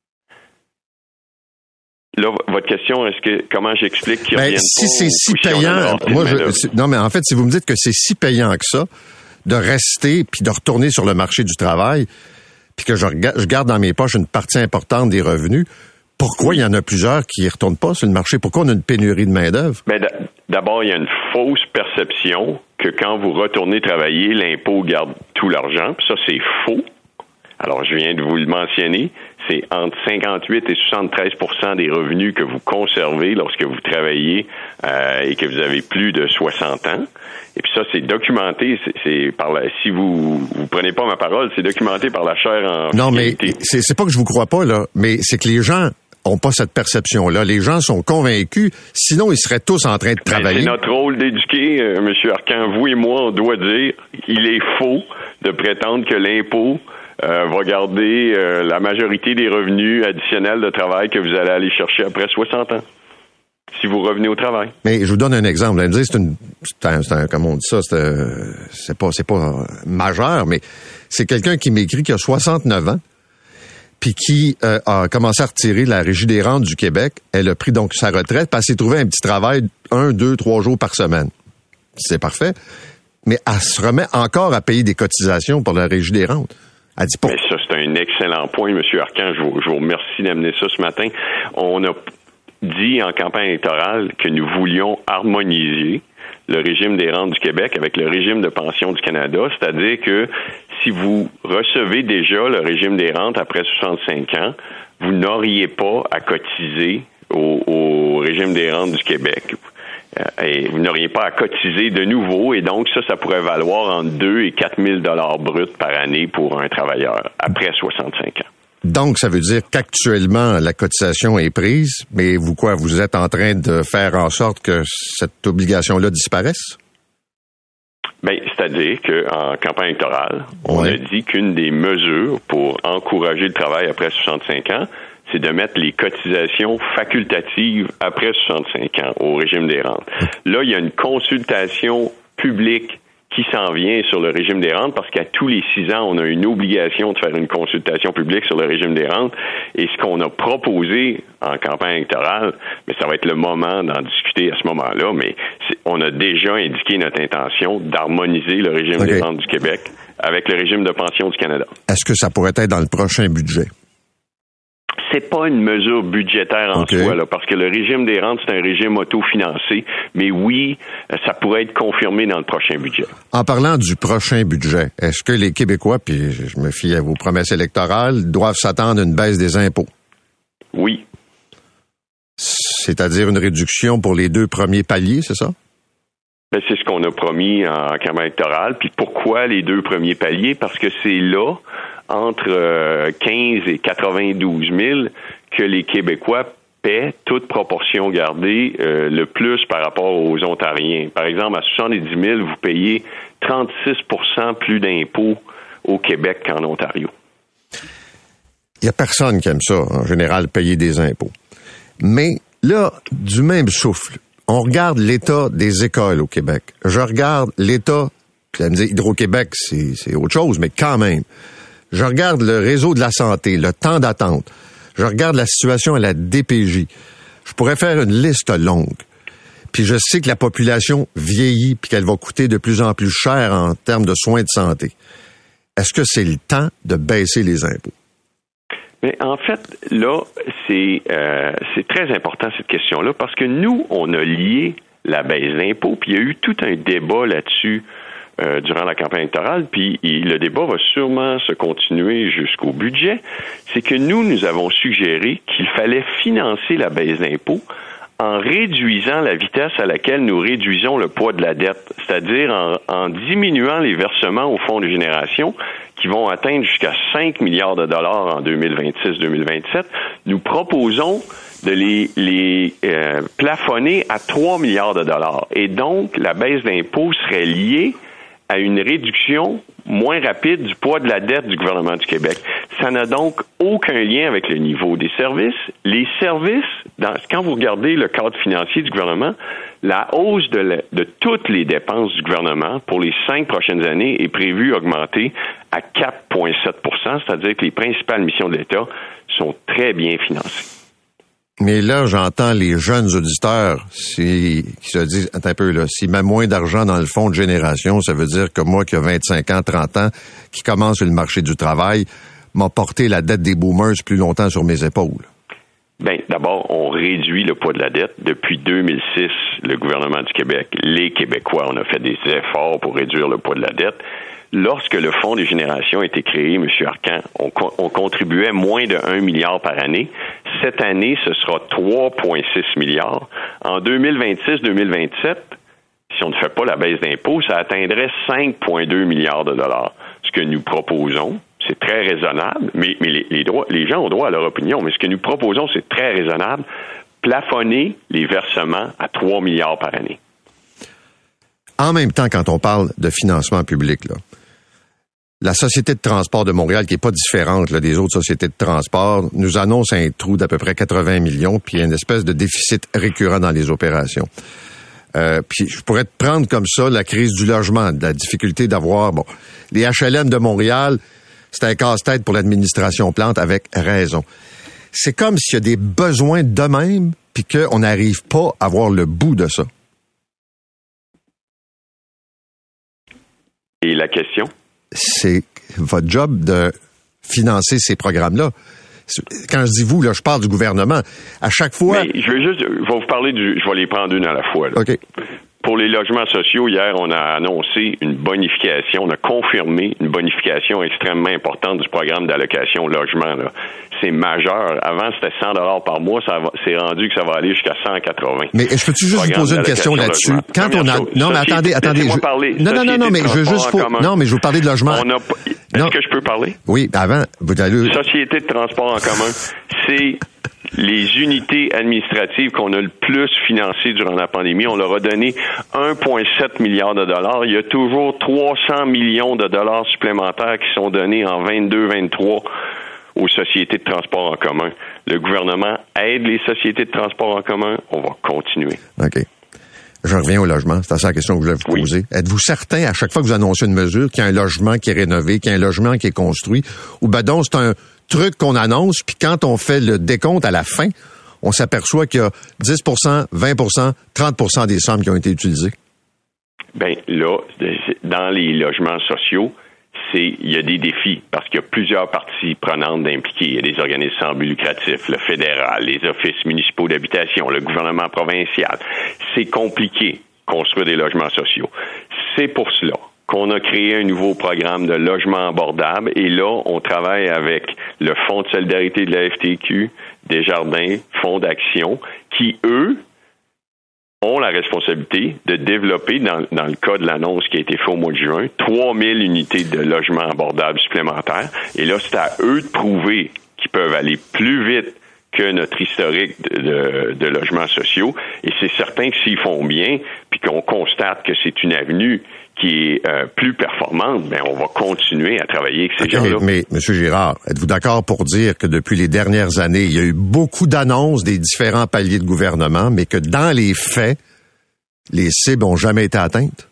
Là, votre question, est-ce que comment j'explique qu'ils ben, reviennent si pas? c'est si Si payant, moi, je, non, mais en fait, si vous me dites que c'est si payant que ça, de rester puis de retourner sur le marché du travail, puis que je, rega- je garde dans mes poches une partie importante des revenus, pourquoi il y en a plusieurs qui ne retournent pas sur le marché? Pourquoi on a une pénurie de main-d'œuvre? Ben, d'abord, il y a une fausse perception que quand vous retournez travailler, l'impôt garde tout l'argent. Puis ça, c'est faux. Alors, je viens de vous le mentionner. C'est entre cinquante-huit et soixante-treize pour cent des revenus que vous conservez lorsque vous travaillez euh, et que vous avez plus de soixante ans. Et puis ça, c'est documenté. C'est, c'est par la, si vous vous prenez pas ma parole, c'est documenté par la chaire en Non, mais fiscalité. c'est, c'est pas que je vous crois pas, là, mais c'est que les gens ont pas cette perception-là. Les gens sont convaincus, sinon ils seraient tous en train de travailler. Ben, c'est notre rôle d'éduquer, euh, M. Arcan. Vous et moi, on doit dire il est faux de prétendre que l'impôt euh, va garder euh, la majorité des revenus additionnels de travail que vous allez aller chercher après soixante ans, si vous revenez au travail. Mais je vous donne un exemple. Vous allez me dire, c'est une, c'est un, c'est un, comme on dit ça, c'est, un, c'est pas, c'est pas majeur, mais c'est quelqu'un qui m'écrit qui a soixante-neuf ans, puis qui euh, a commencé à retirer la Régie des rentes du Québec. Elle a pris donc sa retraite, puis elle s'est trouvée un petit travail un, deux, trois jours par semaine. C'est parfait. Mais elle se remet encore à payer des cotisations pour la Régie des rentes. Elle dit pas. Mais ça, c'est un excellent point, M. Arcan. Je vous, je vous remercie d'amener ça ce matin. On a dit en campagne électorale que nous voulions harmoniser le régime des rentes du Québec avec le régime de pension du Canada, c'est-à-dire que si vous recevez déjà le régime des rentes après soixante-cinq ans, vous n'auriez pas à cotiser au, au régime des rentes du Québec. et vous n'auriez pas à cotiser de nouveau, et donc ça, ça pourrait valoir entre deux et quatre mille dollars bruts par année pour un travailleur après soixante-cinq ans. Donc, ça veut dire qu'actuellement, la cotisation est prise, mais vous quoi, vous êtes en train de faire en sorte que cette obligation-là disparaisse? Bien, c'est-à-dire qu'en campagne électorale, on ouais. a dit qu'une des mesures pour encourager le travail après soixante-cinq ans, c'est de mettre les cotisations facultatives après soixante-cinq ans au régime des rentes. Là, il y a une consultation publique qui s'en vient sur le régime des rentes, parce qu'à tous les six ans, on a une obligation de faire une consultation publique sur le régime des rentes. Et ce qu'on a proposé en campagne électorale, mais ça va être le moment d'en discuter à ce moment-là, mais on a déjà indiqué notre intention d'harmoniser le régime okay. des rentes du Québec avec le régime de pension du Canada. Est-ce que ça pourrait être dans le prochain budget? C'est pas une mesure budgétaire en okay. soi, là, parce que le régime des rentes, c'est un régime autofinancé. Mais oui, ça pourrait être confirmé dans le prochain budget. En parlant du prochain budget, est-ce que les Québécois, puis je me fie à vos promesses électorales, doivent s'attendre à une baisse des impôts? Oui. C'est-à-dire une réduction pour les deux premiers paliers, c'est ça? Ben, c'est ce qu'on a promis en campagne électorale. Puis pourquoi les deux premiers paliers? Parce que c'est là, entre quinze et quatre-vingt-douze mille, que les Québécois paient, toute proportion gardée, euh, le plus par rapport aux Ontariens. Par exemple, à soixante-dix mille, vous payez trente-six pour cent plus d'impôts au Québec qu'en Ontario. Il n'y a personne qui aime ça, en général, payer des impôts. Mais là, du même souffle, on regarde l'état des écoles au Québec. Je regarde l'état, puis elle me dit Hydro-Québec, c'est, c'est autre chose, mais quand même. Je regarde le réseau de la santé, le temps d'attente. Je regarde la situation à la D P J. Je pourrais faire une liste longue. Puis je sais que la population vieillit puis qu'elle va coûter de plus en plus cher en termes de soins de santé. Est-ce que c'est le temps de baisser les impôts? Mais en fait, là, c'est, euh, c'est très important cette question-là, parce que nous, on a lié la baisse d'impôts, puis il y a eu tout un débat là-dessus Euh, durant la campagne électorale, puis le débat va sûrement se continuer jusqu'au budget, c'est que nous, nous avons suggéré qu'il fallait financer la baisse d'impôts en réduisant la vitesse à laquelle nous réduisons le poids de la dette, c'est-à-dire en, en diminuant les versements au fonds de génération qui vont atteindre jusqu'à cinq milliards de dollars en deux mille vingt-six deux mille vingt-sept. Nous proposons de les, les euh, plafonner à trois milliards de dollars. Et donc, la baisse d'impôts serait liée à une réduction moins rapide du poids de la dette du gouvernement du Québec. Ça n'a donc aucun lien avec le niveau des services. Les services, dans, quand vous regardez le cadre financier du gouvernement, la hausse de, la, de toutes les dépenses du gouvernement pour les cinq prochaines années est prévue augmenter à quatre virgule sept pour cent, c'est-à-dire que les principales missions de l'État sont très bien financées. Mais là, j'entends les jeunes auditeurs si, qui se disent, attends un peu, là, s'il met moins d'argent dans le fonds de génération, ça veut dire que moi qui ai vingt-cinq ans, trente ans, qui commence sur le marché du travail, m'a porté la dette des boomers plus longtemps sur mes épaules. Bien, d'abord, on réduit le poids de la dette. Depuis deux mille six, le gouvernement du Québec, les Québécois, on a fait des efforts pour réduire le poids de la dette. Lorsque le Fonds des générations a été créé, M. Arcan, on, on contribuait moins de un milliard par année. Cette année, ce sera trois virgule six milliards. En deux mille vingt-six deux mille vingt-sept, si on ne fait pas la baisse d'impôts, ça atteindrait cinq virgule deux milliards de dollars. Ce que nous proposons, c'est très raisonnable, mais, mais les, les, droits, les gens ont droit à leur opinion, mais ce que nous proposons, c'est très raisonnable, plafonner les versements à trois milliards par année. En même temps, quand on parle de financement public, là, la Société de transport de Montréal, qui n'est pas différente là, des autres sociétés de transport, nous annonce un trou d'à peu près quatre-vingts millions, puis une espèce de déficit récurrent dans les opérations. Euh, puis je pourrais te prendre comme ça la crise du logement, de la difficulté d'avoir... bon, les H L M de Montréal, c'est un casse-tête pour l'administration Plante, avec raison. C'est comme s'il y a des besoins de même, puis qu'on n'arrive pas à voir le bout de ça. Et la question? C'est votre job de financer ces programmes-là. Quand je dis vous, là, je parle du gouvernement. À chaque fois... Mais je vais juste, je vais vous parler du, je vais les prendre une à la fois, là. OK. pour les logements sociaux, hier, on a annoncé une bonification, on a confirmé une bonification extrêmement importante du programme d'allocation logement. Là. C'est majeur. Avant, c'était cent dollars par mois. Ça va, c'est rendu que ça va aller jusqu'à cent quatre-vingts. Mais je peux-tu juste vous poser une question là-dessus? Quand on a... Chose, non, mais attendez, attendez. Je... Parler. Non, non, non, non, mais je veux juste... Faut... Non, mais je veux parler de logement. On a... Est-ce non. que je peux parler? Oui, avant, vous allez... Société de transport en commun, c'est les unités administratives qu'on a le plus financées durant la pandémie. On leur a donné un virgule sept milliard de dollars. Il y a toujours trois cents millions de dollars supplémentaires qui sont donnés en vingt-deux vingt-trois aux sociétés de transport en commun. Le gouvernement aide les sociétés de transport en commun. On va continuer. OK. Je reviens au logement. C'est à ça la question que je voulais vous poser. Oui. Êtes-vous certain, à chaque fois que vous annoncez une mesure, qu'il y a un logement qui est rénové, qu'il y a un logement qui est construit, ou ben donc c'est un truc qu'on annonce, puis quand on fait le décompte à la fin, on s'aperçoit qu'il y a dix pour cent, vingt pour cent, trente pour cent des sommes qui ont été utilisées? Bien, là, dans les logements sociaux, c'est il y a des défis parce qu'il y a plusieurs parties prenantes d'impliquer. Il y a des organismes sans but lucratif, le fédéral, les offices municipaux d'habitation, le gouvernement provincial. C'est compliqué construire des logements sociaux. C'est pour cela qu'on a créé un nouveau programme de logement abordable et là, on travaille avec le Fonds de solidarité de la F T Q, Desjardins, Fonds d'action, qui, eux, ont la responsabilité de développer, dans, dans le cas de l'annonce qui a été faite au mois de juin, trois mille unités de logements abordables supplémentaires. Et là, c'est à eux de prouver qu'ils peuvent aller plus vite que notre historique de, de, de logements sociaux. Et c'est certain que s'ils font bien, puis qu'on constate que c'est une avenue qui est euh, plus performante, bien, on va continuer à travailler avec ces okay, gens-là. Mais, mais, M. Girard, êtes-vous d'accord pour dire que depuis les dernières années, il y a eu beaucoup d'annonces des différents paliers de gouvernement, mais que dans les faits, les cibles n'ont jamais été atteintes?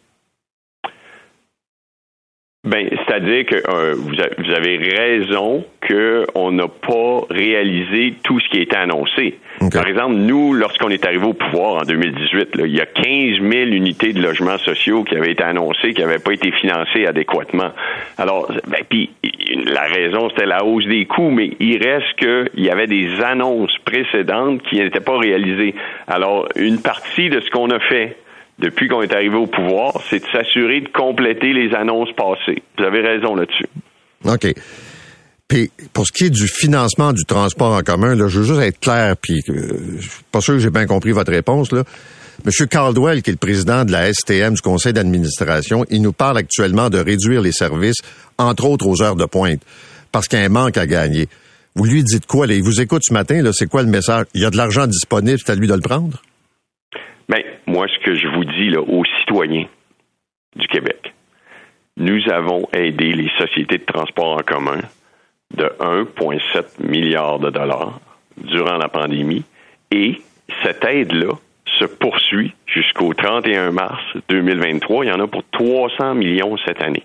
Ben, c'est-à-dire que euh, vous, a, vous avez raison qu'on n'a pas réalisé tout ce qui a été annoncé. Okay. Par exemple, nous, lorsqu'on est arrivé au pouvoir en deux mille dix-huit, là, il y a quinze mille unités de logements sociaux qui avaient été annoncées, qui n'avaient pas été financées adéquatement. Alors, ben, puis la raison, c'était la hausse des coûts, mais il reste qu'il y avait des annonces précédentes qui n'étaient pas réalisées. Alors, une partie de ce qu'on a fait depuis qu'on est arrivé au pouvoir, c'est de s'assurer de compléter les annonces passées. Vous avez raison là-dessus. OK. Puis, pour ce qui est du financement du transport en commun, là, je veux juste être clair, puis euh, je suis pas sûr que j'ai bien compris votre réponse, là. Monsieur Caldwell, qui est le président de la S T M, du conseil d'administration, il nous parle actuellement de réduire les services, entre autres aux heures de pointe, parce qu'il y a un manque à gagner. Vous lui dites quoi, là? Il vous écoute ce matin, là, c'est quoi le message? Il y a de l'argent disponible, c'est à lui de le prendre? Bien, moi, ce que je vous dis là, aux citoyens du Québec, nous avons aidé les sociétés de transport en commun de un virgule sept milliard de dollars durant la pandémie et cette aide-là se poursuit jusqu'au trente et un mars deux mille vingt-trois. Il y en a pour trois cents millions cette année.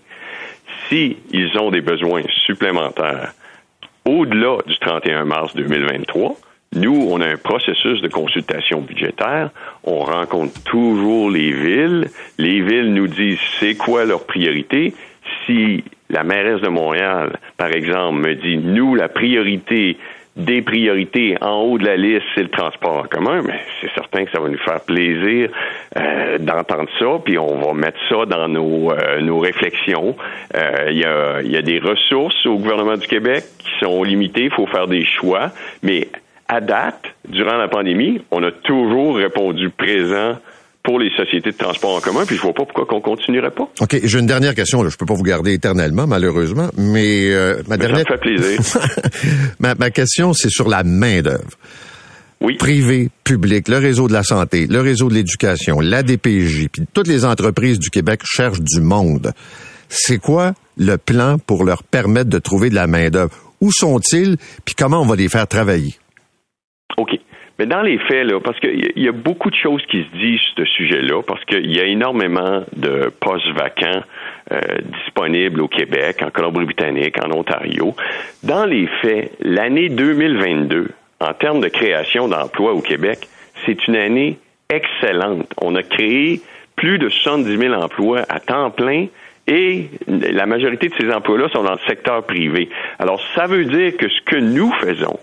Si ils ont des besoins supplémentaires au-delà du trente et un mars deux mille vingt-trois, nous, on a un processus de consultation budgétaire. On rencontre toujours les villes. Les villes nous disent c'est quoi leur priorité. Si la mairesse de Montréal, par exemple, me dit nous, la priorité des priorités en haut de la liste, c'est le transport en commun, mais c'est certain que ça va nous faire plaisir euh, d'entendre ça, puis on va mettre ça dans nos, euh, nos réflexions. Il euh, y a, y a des ressources au gouvernement du Québec qui sont limitées, il faut faire des choix, mais à date, durant la pandémie, on a toujours répondu présent pour les sociétés de transport en commun, puis je vois pas pourquoi qu'on continuerait pas. OK, j'ai une dernière question, là. Je peux pas vous garder éternellement, malheureusement, mais euh, ma mais dernière... Ça me fait plaisir. ma, ma question, c'est sur la main-d'œuvre. Oui. Privé, public, le réseau de la santé, le réseau de l'éducation, l'A D P J, puis toutes les entreprises du Québec cherchent du monde. C'est quoi le plan pour leur permettre de trouver de la main-d'œuvre? Où sont-ils, puis comment on va les faire travailler? OK. Mais dans les faits, là, parce qu'il y a beaucoup de choses qui se disent sur ce sujet-là, parce qu'il y a énormément de postes vacants euh, disponibles au Québec, en Colombie-Britannique, en Ontario. Dans les faits, l'année deux mille vingt-deux, en termes de création d'emplois au Québec, c'est une année excellente. On a créé plus de soixante-dix mille emplois à temps plein et la majorité de ces emplois-là sont dans le secteur privé. Alors, ça veut dire que ce que nous faisons,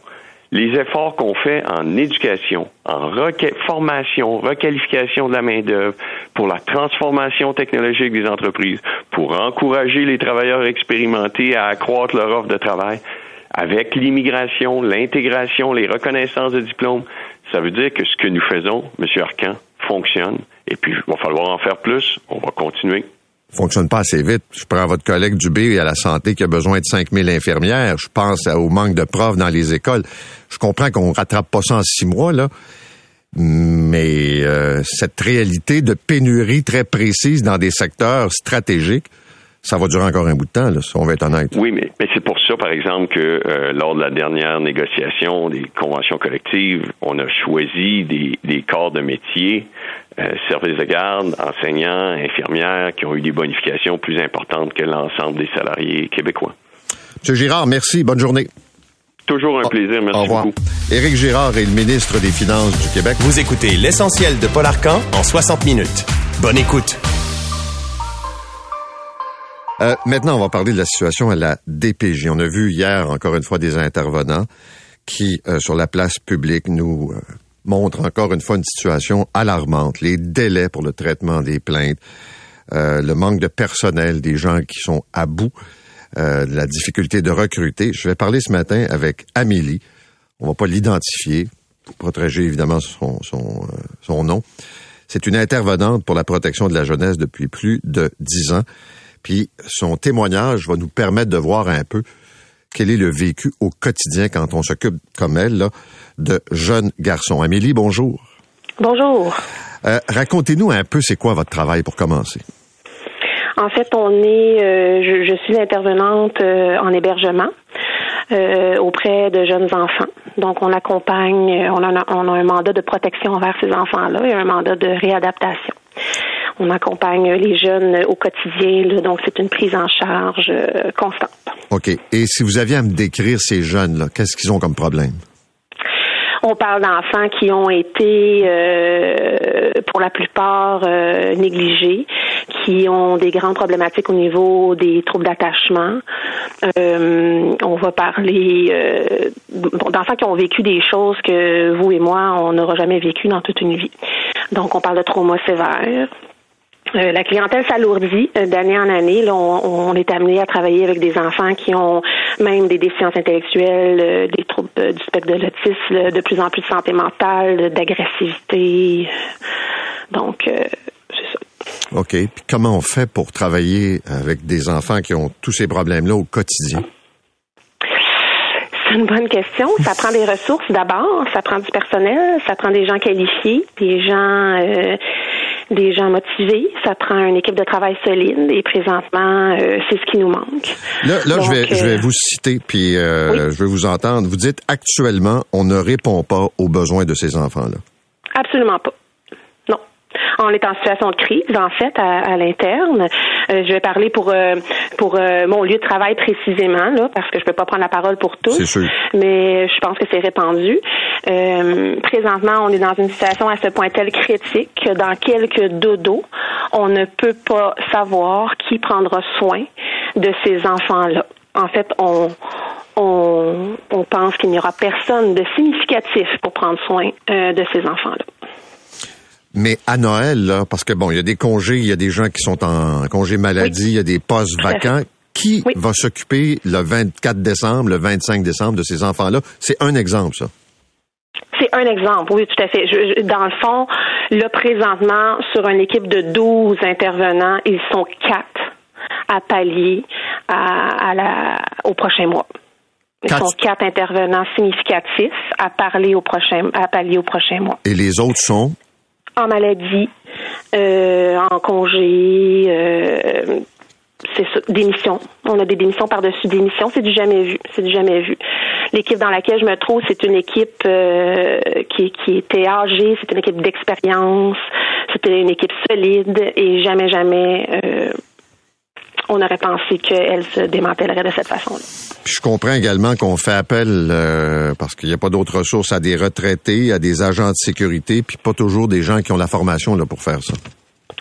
les efforts qu'on fait en éducation, en reca- formation, requalification de la main-d'œuvre, pour la transformation technologique des entreprises, pour encourager les travailleurs expérimentés à accroître leur offre de travail, avec l'immigration, l'intégration, les reconnaissances de diplômes, ça veut dire que ce que nous faisons, M. Arcan, fonctionne. Et puis, il va falloir en faire plus. On va continuer. Fonctionne pas assez vite. Je prends votre collègue Dubé et à la santé qui a besoin de cinq mille infirmières. Je pense au manque de profs dans les écoles. Je comprends qu'on rattrape pas ça en six mois, là. Mais euh, cette réalité de pénurie très précise dans des secteurs stratégiques, ça va durer encore un bout de temps, là, si on va être honnête. Oui, mais, mais c'est pour ça, par exemple, que euh, lors de la dernière négociation des conventions collectives, on a choisi des, des corps de métier, euh, services de garde, enseignants, infirmières, qui ont eu des bonifications plus importantes que l'ensemble des salariés québécois. M. Girard, merci. Bonne journée. Toujours un plaisir. Merci Au revoir. beaucoup. Éric Girard est le ministre des Finances du Québec. Vous écoutez l'essentiel de Paul Arcan en soixante minutes. Bonne écoute. Euh, maintenant, on va parler de la situation à la D P J. On a vu hier, encore une fois, des intervenants qui, euh, sur la place publique, nous euh, montrent encore une fois une situation alarmante. Les délais pour le traitement des plaintes, euh, le manque de personnel, des gens qui sont à bout, euh, la difficulté de recruter. Je vais parler ce matin avec Amélie. On va pas l'identifier pour protéger évidemment son, son, euh, son nom. C'est une intervenante pour la protection de la jeunesse depuis plus de dix ans. Puis son témoignage va nous permettre de voir un peu quel est le vécu au quotidien quand on s'occupe, comme elle, là, de jeunes garçons. Amélie, bonjour. Bonjour. Euh, racontez-nous un peu c'est quoi votre travail pour commencer. En fait, on est, euh, je, je suis intervenante euh, en hébergement euh, auprès de jeunes enfants. Donc, on accompagne, on a, on a un mandat de protection envers ces enfants-là et un mandat de réadaptation. On accompagne les jeunes au quotidien, là, donc c'est une prise en charge euh, constante. OK. Et si vous aviez à me décrire ces jeunes-là, qu'est-ce qu'ils ont comme problème? On parle d'enfants qui ont été, euh, pour la plupart, euh, négligés, qui ont des grandes problématiques au niveau des troubles d'attachement. Euh, on va parler euh, d'enfants qui ont vécu des choses que vous et moi, on n'aura jamais vécues dans toute une vie. Donc, on parle de traumas sévères. Euh, la clientèle s'alourdit euh, d'année en année. Là, on, on est amené à travailler avec des enfants qui ont même des déficiences intellectuelles, euh, des troubles euh, du spectre de l'autisme, de plus en plus de santé mentale, d'agressivité. Donc, euh, c'est ça. OK. Puis comment on fait pour travailler avec des enfants qui ont tous ces problèmes-là au quotidien? C'est une bonne question. Ça prend des ressources d'abord, ça prend du personnel, ça prend des gens qualifiés, des gens... Euh, des gens motivés, ça prend une équipe de travail solide et présentement, euh, c'est ce qui nous manque. Là, là Donc, je, vais, euh... je vais vous citer, puis euh, oui. je vais vous entendre. Vous dites actuellement, on ne répond pas aux besoins de ces enfants-là. Absolument pas. Non. On est en situation de crise, en fait, à, à l'interne. Euh, je vais parler pour euh, pour euh, mon lieu de travail précisément, là, parce que je peux pas prendre la parole pour tous. C'est sûr. Mais je pense que c'est répandu. Euh, présentement, on est dans une situation à ce point tel critique que dans quelques dodos, on ne peut pas savoir qui prendra soin de ces enfants-là. En fait, on on, on pense qu'il n'y aura personne de significatif pour prendre soin euh, de ces enfants-là. Mais à Noël, là, parce que bon, il y a des congés, il y a des gens qui sont en congé maladie, oui. Il y a des postes vacants. Qui oui. va s'occuper le vingt-quatre décembre, le vingt-cinq décembre de ces enfants-là? C'est un exemple, ça. C'est un exemple, oui, tout à fait. Je, je, dans le fond, là, présentement, sur une équipe de douze intervenants, ils sont quatre à pallier à, à la, au prochain mois. Ils quatre. sont quatre intervenants significatifs à parler au prochain, à pallier au prochain mois. Et les autres sont? En maladie, euh, en congé, euh, c'est ça, démission. On a des démissions par-dessus démissions. C'est du jamais vu. C'est du jamais vu. L'équipe dans laquelle je me trouve, c'est une équipe euh, qui, qui était âgée, c'est une équipe d'expérience, c'était une équipe solide et jamais, jamais euh, on aurait pensé qu'elle se démantèlerait de cette façon-là. Puis je comprends également qu'on fait appel, euh, parce qu'il n'y a pas d'autres ressources, à des retraités, à des agents de sécurité, puis pas toujours des gens qui ont la formation là pour faire ça.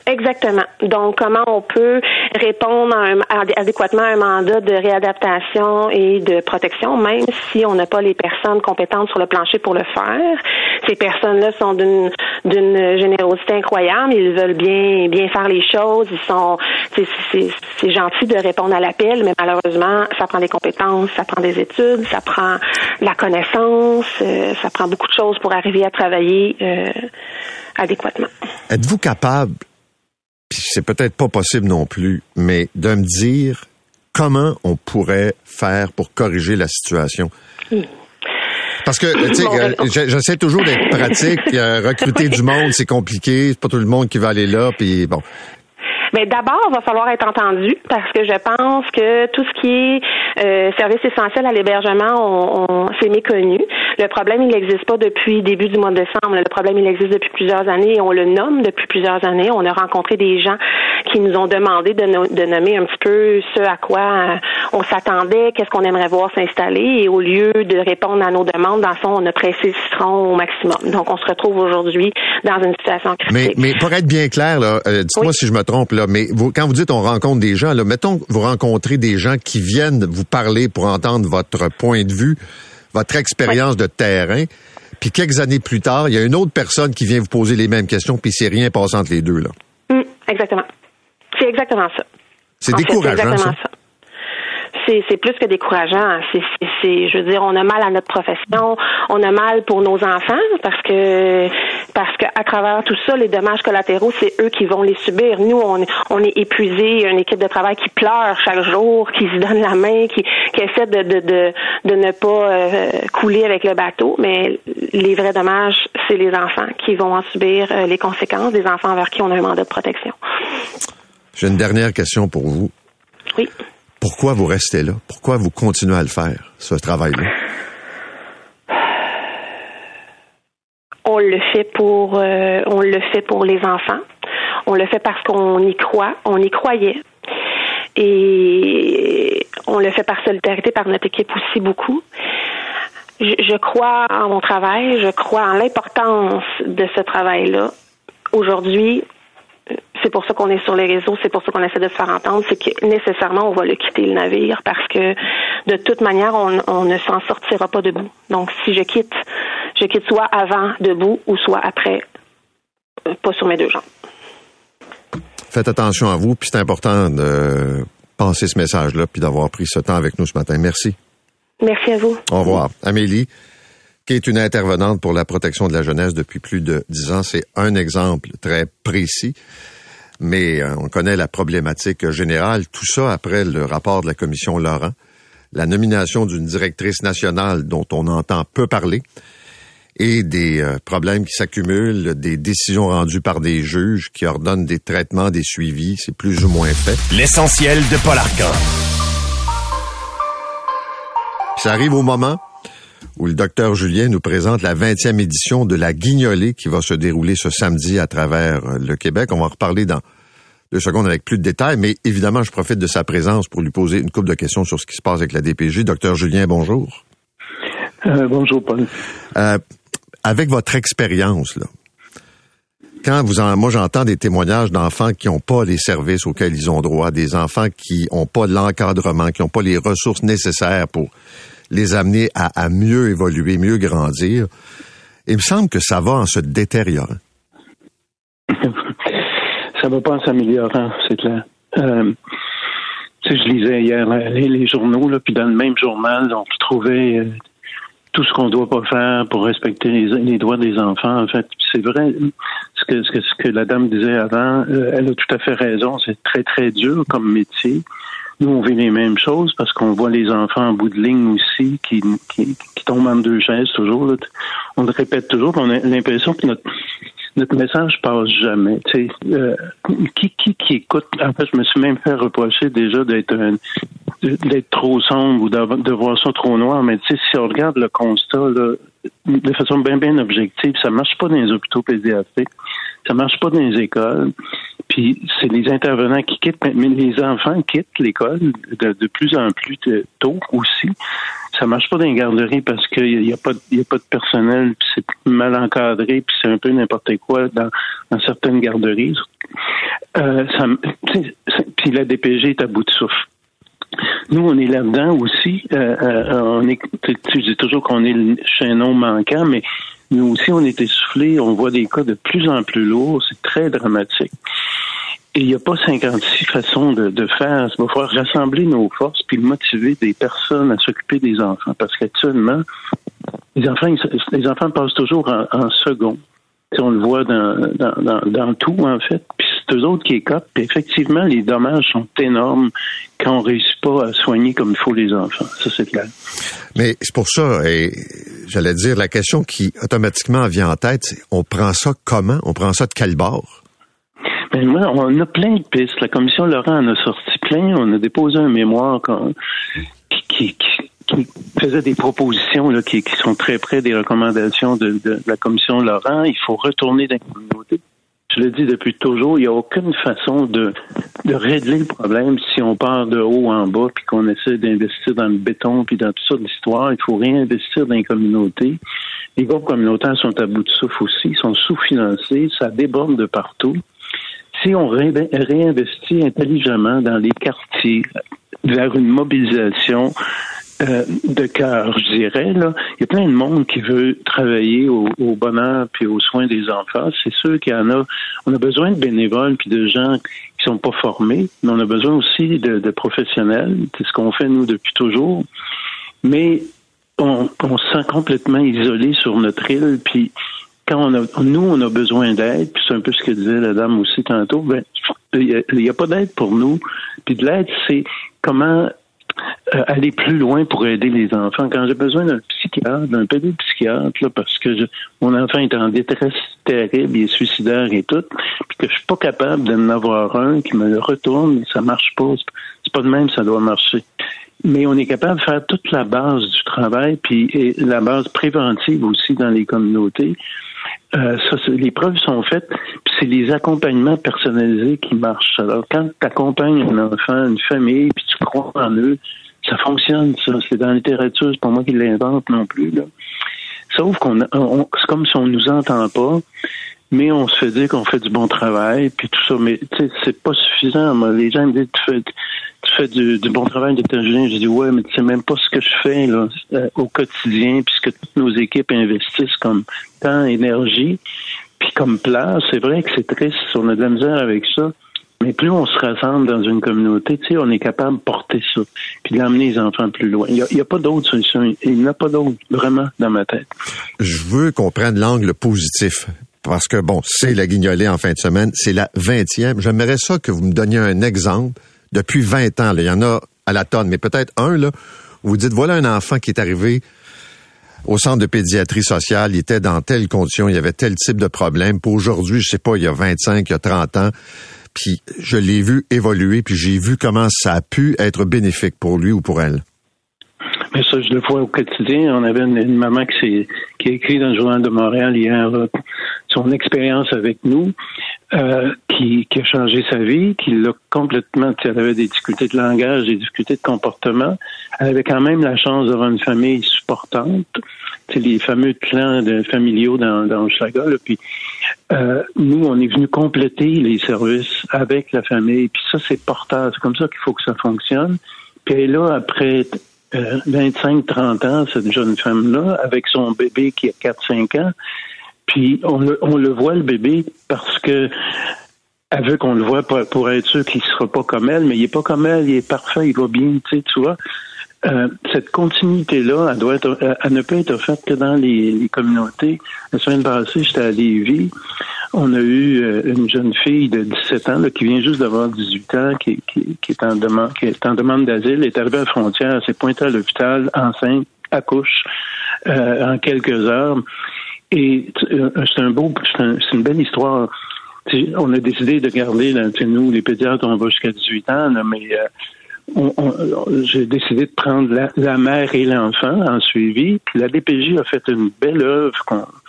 Exactement. Donc, comment on peut répondre à un, à, adéquatement à un mandat de réadaptation et de protection, même si on n'a pas les personnes compétentes sur le plancher pour le faire. Ces personnes-là sont d'une d'une générosité incroyable. Ils veulent bien bien faire les choses. Ils sont c'est, c'est, c'est gentil de répondre à l'appel, mais malheureusement, ça prend des compétences, ça prend des études, ça prend la connaissance, euh, ça prend beaucoup de choses pour arriver à travailler euh, adéquatement. Êtes-vous capable, puis c'est peut-être pas possible non plus, mais de me dire comment on pourrait faire pour corriger la situation? Mmh. Parce que, tu sais, euh, j'essaie toujours d'être pratique. Euh, recruter du monde, c'est compliqué. C'est pas tout le monde qui va aller là, puis bon. Mais d'abord, il va falloir être entendu parce que je pense que tout ce qui est euh, service essentiel à l'hébergement, on, on, c'est méconnu. Le problème, il n'existe pas depuis début du mois de décembre. Le problème, il existe depuis plusieurs années et on le nomme depuis plusieurs années. On a rencontré des gens qui nous ont demandé de, no- de nommer un petit peu ce à quoi on s'attendait, qu'est-ce qu'on aimerait voir s'installer et au lieu de répondre à nos demandes, dans le fond, on a pressé le citron au maximum. Donc, on se retrouve aujourd'hui dans une situation critique. Mais, mais pour être bien clair, là, euh, dites-moi oui. si je me trompe, là, mais vous, quand vous dites on rencontre des gens, là, mettons que vous rencontrez des gens qui viennent vous parler pour entendre votre point de vue, votre expérience oui. de terrain, puis quelques années plus tard, il y a une autre personne qui vient vous poser les mêmes questions, puis c'est rien passe entre les deux, là. Mmh, exactement. C'est exactement ça. C'est en décourageant, fait, c'est exactement ça. ça. C'est, c'est plus que décourageant. C'est, c'est, c'est, je veux dire, on a mal à notre profession, on a mal pour nos enfants parce que parce que à travers tout ça, les dommages collatéraux, c'est eux qui vont les subir. Nous, on, on est épuisés, une équipe de travail qui pleure chaque jour, qui se donne la main, qui, qui essaie de, de, de, de ne pas euh, couler avec le bateau. Mais les vrais dommages, c'est les enfants qui vont en subir euh, les conséquences, des enfants envers qui on a un mandat de protection. J'ai une dernière question pour vous. Oui. Pourquoi vous restez là? Pourquoi vous continuez à le faire, ce travail-là? On le fait pour euh, on le fait pour les enfants. On le fait parce qu'on y croit, on y croyait. Et on le fait par solidarité, par notre équipe aussi beaucoup. Je, je crois en mon travail, je crois en l'importance de ce travail-là. Aujourd'hui, c'est pour ça qu'on est sur les réseaux, c'est pour ça qu'on essaie de se faire entendre, c'est que nécessairement on va le quitter le navire parce que de toute manière on, on ne s'en sortira pas debout. Donc si je quitte, je quitte soit avant debout ou soit après, pas sur mes deux jambes. Faites attention à vous, puis c'est important de passer ce message-là puis d'avoir pris ce temps avec nous ce matin. Merci. Merci à vous. Au revoir. Amélie, qui est une intervenante pour la protection de la jeunesse depuis plus de dix ans. C'est un exemple très précis, mais euh, on connaît la problématique générale. Tout ça après le rapport de la commission Laurent, la nomination d'une directrice nationale dont on entend peu parler, et des euh, problèmes qui s'accumulent, des décisions rendues par des juges qui ordonnent des traitements, des suivis. C'est plus ou moins fait. L'essentiel de Paul Arcan. Ça arrive au moment où le docteur Julien nous présente la vingtième édition de la Guignolée qui va se dérouler ce samedi à travers le Québec. On va en reparler dans deux secondes avec plus de détails, mais évidemment, je profite de sa présence pour lui poser une couple de questions sur ce qui se passe avec la D P J. Docteur Julien, bonjour. Euh, bonjour, Paul. Euh, avec votre expérience, là, quand vous en, moi j'entends des témoignages d'enfants qui n'ont pas les services auxquels ils ont droit, des enfants qui n'ont pas l'encadrement, qui n'ont pas les ressources nécessaires pour les amener à, à mieux évoluer, mieux grandir. Il me semble que ça va en se détériorant. Ça va pas en s'améliorant, c'est clair. Euh, tu sais, je lisais hier les, les journaux, là, puis dans le même journal, on trouvait euh, tout ce qu'on doit pas faire pour respecter les, les droits des enfants. En fait, c'est vrai, ce que, ce que, ce que la dame disait avant, euh, elle a tout à fait raison. C'est très, très dur comme métier. Nous, on vit les mêmes choses parce qu'on voit les enfants en bout de ligne aussi qui, qui, qui tombent en deux chaises toujours. Là. On le répète toujours. On a l'impression que notre, notre message passe jamais. Tu sais, euh, qui, qui, qui écoute? En fait, je me suis même fait reprocher déjà d'être un, d'être trop sombre ou de voir ça trop noir. Mais tu sais, si on regarde le constat là, de façon bien, bien objective, ça marche pas dans les hôpitaux pédiatriques. Ça marche pas dans les écoles. Puis c'est les intervenants qui quittent, mais les enfants quittent l'école de, de plus en plus tôt aussi. Ça marche pas dans les garderies parce qu'il y a pas, il y a pas de personnel, puis c'est mal encadré, puis c'est un peu n'importe quoi dans, dans certaines garderies. Euh, ça, puis la D P G est à bout de souffle. Nous, on est là-dedans aussi. Euh, euh, on est, tu dis toujours qu'on est le chaînon manquant, mais nous aussi, on est essoufflés. On voit des cas de plus en plus lourds. C'est très dramatique. Et il n'y a pas cinquante-six façons de, de faire. Il va falloir rassembler nos forces puis motiver des personnes à s'occuper des enfants. Parce qu'actuellement, les enfants, les enfants passent toujours en, en second. Si on le voit dans, dans, dans, dans tout, en fait. Puis c'est eux autres qui écopent. Puis effectivement, les dommages sont énormes quand on ne réussit pas à soigner comme il faut les enfants. Ça, c'est clair. Mais c'est pour ça, et j'allais dire, la question qui automatiquement vient en tête, c'est on prend ça comment? On prend ça de quel bord? Ben moi, on a plein de pistes. La commission Laurent en a sorti plein. On a déposé un mémoire quand, qui, qui, qui, qui faisait des propositions là, qui, qui sont très près des recommandations de, de, de la commission Laurent. Il faut retourner dans la communauté. Je le dis depuis toujours, il n'y a aucune façon de, de régler le problème si on part de haut en bas puis qu'on essaie d'investir dans le béton puis dans tout ça de l'histoire. Il faut réinvestir dans les communautés. Les groupes communautaires sont à bout de souffle aussi. Ils sont sous-financés. Ça déborde de partout. Si on ré- réinvestit intelligemment dans les quartiers vers une mobilisation euh, de cœur, je dirais, là, il y a plein de monde qui veut travailler au, au bonheur puis aux soins des enfants. C'est sûr qu'il y en a. On a besoin de bénévoles puis de gens qui sont pas formés, mais on a besoin aussi de, de professionnels. C'est ce qu'on fait nous depuis toujours. Mais on, on se sent complètement isolé sur notre île puis quand on a, nous, on a besoin d'aide, puis c'est un peu ce que disait la dame aussi tantôt, ben, il n'y a, a pas d'aide pour nous. Puis de l'aide, c'est comment euh, aller plus loin pour aider les enfants. Quand j'ai besoin d'un psychiatre, d'un pédopsychiatre, là, parce que je, mon enfant est en détresse terrible, il est suicidaire et tout, puis que je suis pas capable d'en avoir un qui me le retourne, ça marche pas. C'est pas de même, ça doit marcher. Mais on est capable de faire toute la base du travail, puis et la base préventive aussi dans les communautés. Euh, ça, les preuves sont faites, puis c'est les accompagnements personnalisés qui marchent. Alors, quand tu accompagnes un enfant, une famille, puis tu crois en eux, ça fonctionne, ça. C'est dans la littérature, c'est pas moi qui l'invente non plus, là. Sauf qu'on on, c'est comme si on nous entend pas, mais on se fait dire qu'on fait du bon travail, puis tout ça. Mais tu sais, c'est pas suffisant. Moi, les gens me disent tu fais, tu fais du, du bon travail de terrain. Je dis ouais, mais tu sais même pas ce que je fais là euh, au quotidien, puisque toutes nos équipes investissent comme temps, énergie, puis comme place. C'est vrai que c'est triste, on a de la misère avec ça. Mais plus on se rassemble dans une communauté, tu sais, on est capable de porter ça, puis d'amener les enfants plus loin. Il n'y a, il y a pas d'autre solution. Il n'y en a pas d'autre, vraiment, dans ma tête. Je veux qu'on prenne l'angle positif. Parce que, bon, c'est la Guignolée en fin de semaine, c'est la vingtième. J'aimerais ça que vous me donniez un exemple. Depuis vingt ans, là, il y en a à la tonne, mais peut-être un, là, où vous dites, voilà un enfant qui est arrivé au centre de pédiatrie sociale, il était dans telle condition, il y avait tel type de problème. Puis aujourd'hui, je sais pas, il y a vingt-cinq, il y a trente ans, puis je l'ai vu évoluer, puis j'ai vu comment ça a pu être bénéfique pour lui ou pour elle. Mais ça, je le vois au quotidien. On avait une, une maman qui, s'est, qui a écrit dans le Journal de Montréal hier là, son expérience avec nous, euh, qui, qui a changé sa vie, qui l'a complètement... Elle avait des difficultés de langage, des difficultés de comportement. Elle avait quand même la chance d'avoir une famille supportante. C'est les fameux clans de, familiaux dans, dans Hochelaga. Là. Puis euh, nous, on est venu compléter les services avec la famille. Puis ça, c'est porteur. C'est comme ça qu'il faut que ça fonctionne. Puis là, après... Euh, vingt-cinq trente ans, cette jeune femme-là, avec son bébé qui a quatre cinq ans, puis on le, on le voit, le bébé, parce que elle veut qu'on le voit pour, pour être sûr qu'il ne sera pas comme elle, mais il n'est pas comme elle, il est parfait, il va bien, tu sais, tu vois. Euh, cette continuité-là, elle doit être, elle ne peut être faite que dans les, les communautés. La semaine passée, j'étais à Lévis. On a eu euh, une jeune fille de dix-sept ans là, qui vient juste d'avoir dix-huit ans, qui, qui, qui est en demande, qui est en demande d'asile, est arrivée à la frontière, elle s'est pointée à l'hôpital, enceinte, accouche euh, en quelques heures. Et euh, c'est un beau, c'est, un, c'est une belle histoire. T'sais, on a décidé de garder, là, nous, les pédiatres, on va jusqu'à dix-huit ans, là, mais euh, on, on, j'ai décidé de prendre la, la mère et l'enfant en suivi. Puis la D P J a fait une belle œuvre qu'on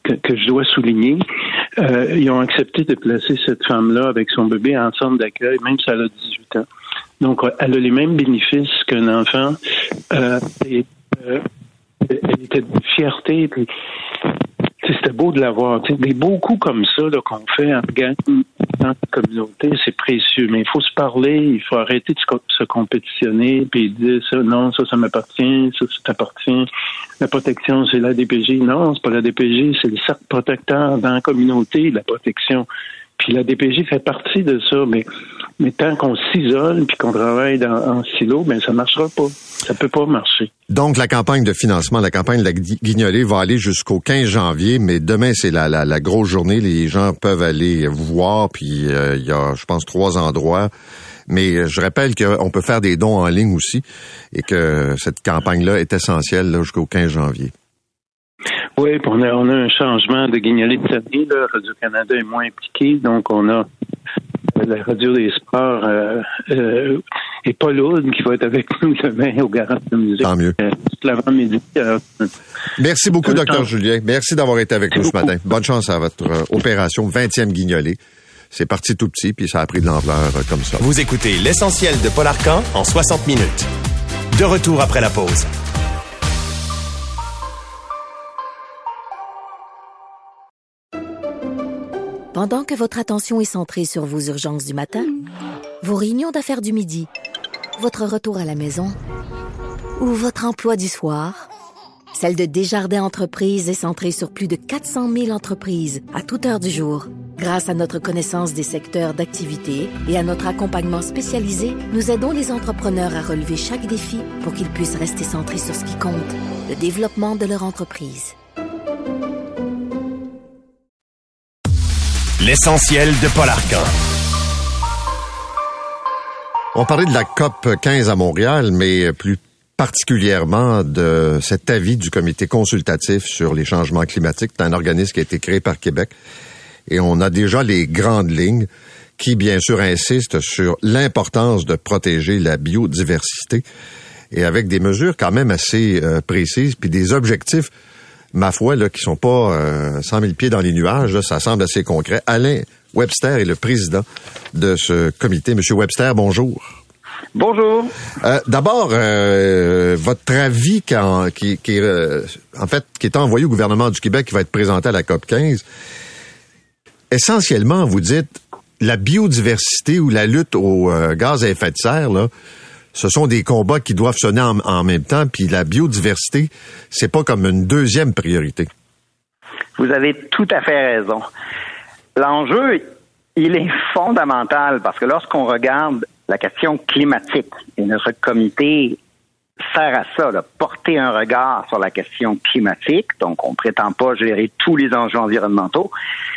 que, que je dois souligner. Euh, ils ont accepté de placer cette femme-là avec son bébé en centre d'accueil, même si elle a dix-huit ans. Donc, elle a les mêmes bénéfices qu'un enfant. Euh, et, euh, elle était de fierté. Puis, c'était beau de l'avoir. Des beaux coups comme ça là, qu'on fait en gang dans la communauté, c'est précieux. Mais il faut se parler, il faut arrêter de se compétitionner, puis dire ça, non, ça, ça m'appartient, ça, ça t'appartient. La protection, c'est la D P J. Non, c'est pas la D P J, c'est le cercle protecteur dans la communauté, la protection. Puis la D P J fait partie de ça, mais, mais tant qu'on s'isole puis qu'on travaille dans, en silo, ben ça marchera pas. Ça peut pas marcher. Donc, la campagne de financement, la campagne de la Guignolée va aller jusqu'au quinze janvier, mais demain, c'est la, la, la grosse journée. Les gens peuvent aller vous voir, puis euh, il y a, je pense, trois endroits. Mais je rappelle qu'on peut faire des dons en ligne aussi et que cette campagne-là est essentielle là, jusqu'au quinze janvier. Oui, puis on a, on a un changement de Guignolée de cette année. Là. Radio-Canada est moins impliqué, donc on a la Radio des Sports euh, euh, et Paul Oud qui va être avec nous demain au Garage de musique. Tant mieux. Euh, tout l'avant-midi. Euh, Merci beaucoup, docteur Julien. Merci d'avoir été avec Merci nous beaucoup. ce matin. Bonne chance à votre euh, opération vingtième Guignolée. C'est parti tout petit, puis ça a pris de l'ampleur euh, comme ça. Vous écoutez l'essentiel de Paul Arcand en soixante minutes. De retour après la pause. Pendant que votre attention est centrée sur vos urgences du matin, vos réunions d'affaires du midi, votre retour à la maison ou votre emploi du soir, celle de Desjardins Entreprises est centrée sur plus de quatre cent mille entreprises à toute heure du jour. Grâce à notre connaissance des secteurs d'activité et à notre accompagnement spécialisé, nous aidons les entrepreneurs à relever chaque défi pour qu'ils puissent rester centrés sur ce qui compte, le développement de leur entreprise. L'essentiel de Paul Arcand. On parlait de la C O P quinze à Montréal, mais plus particulièrement de cet avis du comité consultatif sur les changements climatiques. C'est un organisme qui a été créé par Québec. Et on a déjà les grandes lignes qui, bien sûr, insistent sur l'importance de protéger la biodiversité et avec des mesures quand même assez euh, précises, puis des objectifs, ma foi, là, qui sont pas euh, cent mille pieds dans les nuages, là, ça semble assez concret. Alain Webster est le président de ce comité. Monsieur Webster, bonjour. Bonjour. Euh, d'abord, euh, votre avis quand, qui, qui, euh, en fait, qui est envoyé au gouvernement du Québec, qui va être présenté à la C O P quinze. Essentiellement, vous dites, la biodiversité ou la lutte aux euh, gaz à effet de serre, là, ce sont des combats qui doivent sonner en, en même temps, puis la biodiversité, c'est pas comme une deuxième priorité. Vous avez tout à fait raison. L'enjeu, il est fondamental parce que lorsqu'on regarde la question climatique, et notre comité sert à ça, là, porter un regard sur la question climatique, donc on ne prétend pas gérer tous les enjeux environnementaux,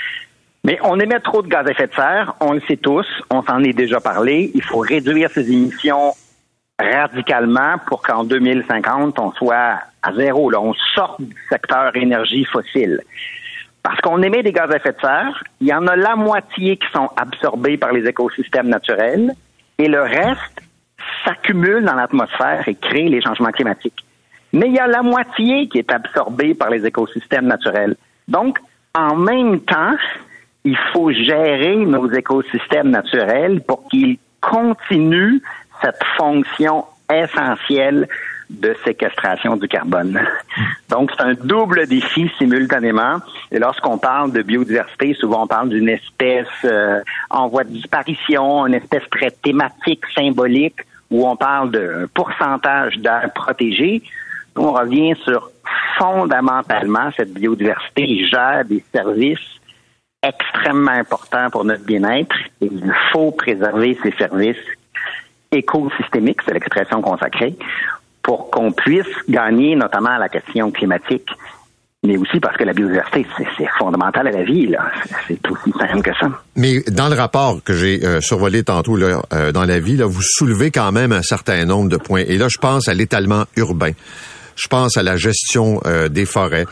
mais on émet trop de gaz à effet de serre, on le sait tous, on s'en est déjà parlé, il faut réduire ces émissions radicalement pour qu'en deux mille cinquante, on soit à zéro, là, on sorte du secteur énergie fossile. Parce qu'on émet des gaz à effet de serre, il y en a la moitié qui sont absorbés par les écosystèmes naturels et le reste s'accumule dans l'atmosphère et crée les changements climatiques. Mais il y a la moitié qui est absorbée par les écosystèmes naturels. Donc, en même temps, il faut gérer nos écosystèmes naturels pour qu'ils continuent cette fonction essentielle de séquestration du carbone. Donc, c'est un double défi simultanément. Et lorsqu'on parle de biodiversité, souvent on parle d'une espèce euh, en voie de disparition, une espèce très thématique, symbolique, où on parle d'un pourcentage d'air protégé. On revient sur fondamentalement cette biodiversité gère des services extrêmement importants pour notre bien-être et il faut préserver ces services écosystémiques, c'est l'expression consacrée, pour qu'on puisse gagner notamment à la question climatique, mais aussi parce que la biodiversité, c'est, c'est fondamental à la vie, là. C'est aussi simple que ça. Mais dans le rapport que j'ai euh, survolé tantôt là, euh, dans la vie, là, vous soulevez quand même un certain nombre de points. Et là, je pense à l'étalement urbain. Je pense à la gestion euh, des forêts.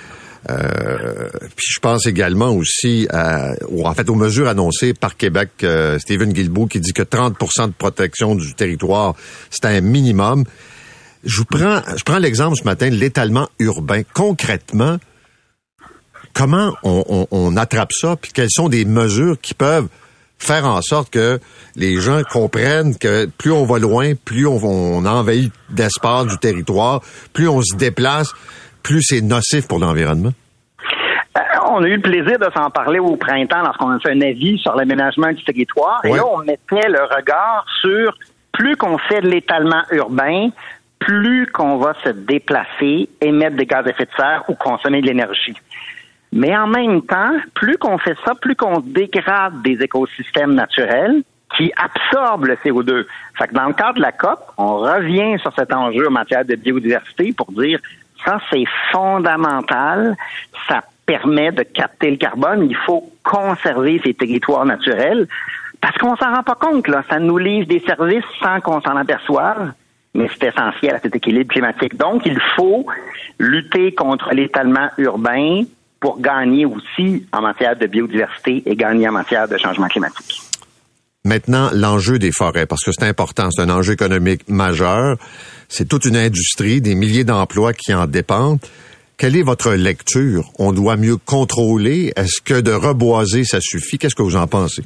Euh, puis je pense également aussi à, ou en fait aux mesures annoncées par Québec, euh, Stephen Guilbeault qui dit que trente pour cent de protection du territoire, c'est un minimum. Je vous prends, je prends l'exemple ce matin de l'étalement urbain. Concrètement, comment on, on, on attrape ça, puis quelles sont des mesures qui peuvent faire en sorte que les gens comprennent que plus on va loin, plus on, on envahit d'espace du territoire, plus on se déplace, plus c'est nocif pour l'environnement? Euh, on a eu le plaisir de s'en parler au printemps lorsqu'on a fait un avis sur l'aménagement du territoire. Ouais. Et là, on mettait le regard sur plus qu'on fait de l'étalement urbain, plus qu'on va se déplacer, émettre des gaz à effet de serre ou consommer de l'énergie. Mais en même temps, plus qu'on fait ça, plus qu'on dégrade des écosystèmes naturels qui absorbent le C O deux. Fait que dans le cadre de la C O P, on revient sur cet enjeu en matière de biodiversité pour dire ça, c'est fondamental. Ça permet de capter le carbone. Il faut conserver ces territoires naturels parce qu'on s'en rend pas compte, là. Ça nous livre des services sans qu'on s'en aperçoive. Mais c'est essentiel à cet équilibre climatique. Donc, il faut lutter contre l'étalement urbain pour gagner aussi en matière de biodiversité et gagner en matière de changement climatique. Maintenant, l'enjeu des forêts, parce que c'est important, c'est un enjeu économique majeur. C'est toute une industrie, des milliers d'emplois qui en dépendent. Quelle est votre lecture? On doit mieux contrôler? Est-ce que de reboiser, ça suffit? Qu'est-ce que vous en pensez?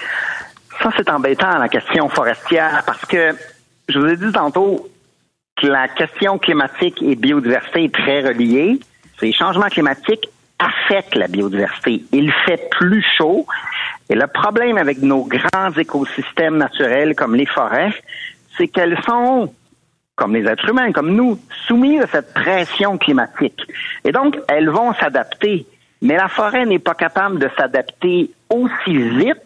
Ça, c'est embêtant, la question forestière, parce que je vous ai dit tantôt que la question climatique et biodiversité est très reliée. Ces changements climatiques affectent la biodiversité. Il fait plus chaud. Et le problème avec nos grands écosystèmes naturels comme les forêts, c'est qu'elles sont, comme les êtres humains, comme nous, soumises à cette pression climatique. Et donc, elles vont s'adapter. Mais la forêt n'est pas capable de s'adapter aussi vite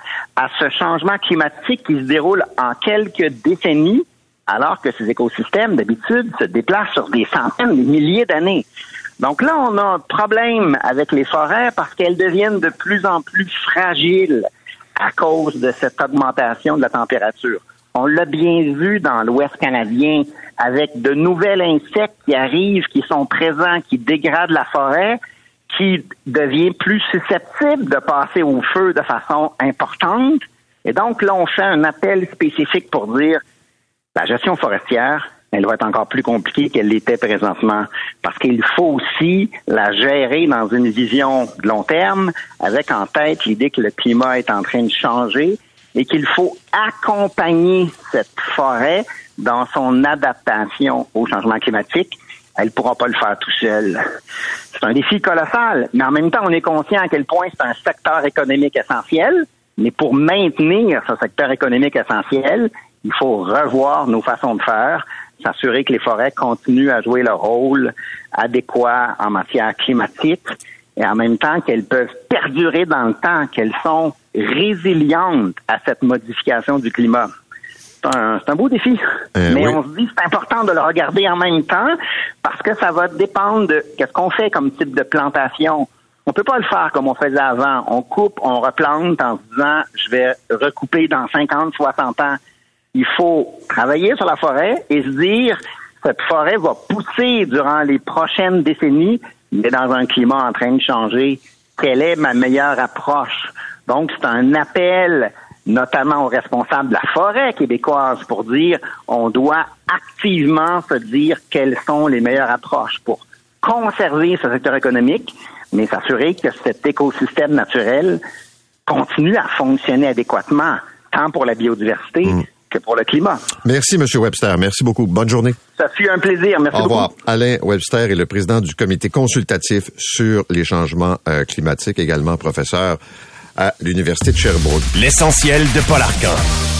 à ce changement climatique qui se déroule en quelques décennies, alors que ces écosystèmes, d'habitude, se déplacent sur des centaines, des milliers d'années. Donc là, on a un problème avec les forêts parce qu'elles deviennent de plus en plus fragiles à cause de cette augmentation de la température. On l'a bien vu dans l'Ouest canadien avec de nouvelles insectes qui arrivent, qui sont présents, qui dégradent la forêt, qui devient plus susceptible de passer au feu de façon importante. Et donc là, on fait un appel spécifique pour dire la gestion forestière, elle va être encore plus compliquée qu'elle l'était présentement parce qu'il faut aussi la gérer dans une vision de long terme avec en tête l'idée que le climat est en train de changer et qu'il faut accompagner cette forêt dans son adaptation au changement climatique. Elle ne pourra pas le faire tout seul. C'est un défi colossal, mais en même temps, on est conscient à quel point c'est un secteur économique essentiel, mais pour maintenir ce secteur économique essentiel, il faut revoir nos façons de faire, s'assurer que les forêts continuent à jouer leur rôle adéquat en matière climatique et en même temps qu'elles peuvent perdurer dans le temps, qu'elles sont résilientes à cette modification du climat. C'est un, c'est un beau défi, euh, mais oui. On se dit que c'est important de le regarder en même temps parce que ça va dépendre de qu'est-ce qu'on fait comme type de plantation. On peut pas le faire comme on faisait avant. On coupe, on replante en se disant je vais recouper dans cinquante, soixante ans. Il faut travailler sur la forêt et se dire cette forêt va pousser durant les prochaines décennies, mais dans un climat en train de changer. Quelle est ma meilleure approche? Donc, c'est un appel notamment aux responsables de la forêt québécoise pour dire on doit activement se dire quelles sont les meilleures approches pour conserver ce secteur économique, mais s'assurer que cet écosystème naturel continue à fonctionner adéquatement, tant pour la biodiversité mmh. que pour le climat. Merci, M. Webster. Merci beaucoup. Bonne journée. Ça fut un plaisir. Merci beaucoup. Au revoir. Beaucoup. Alain Webster est le président du comité consultatif sur les changements euh, climatiques, également professeur à l'Université de Sherbrooke. L'essentiel de Paul Arcan.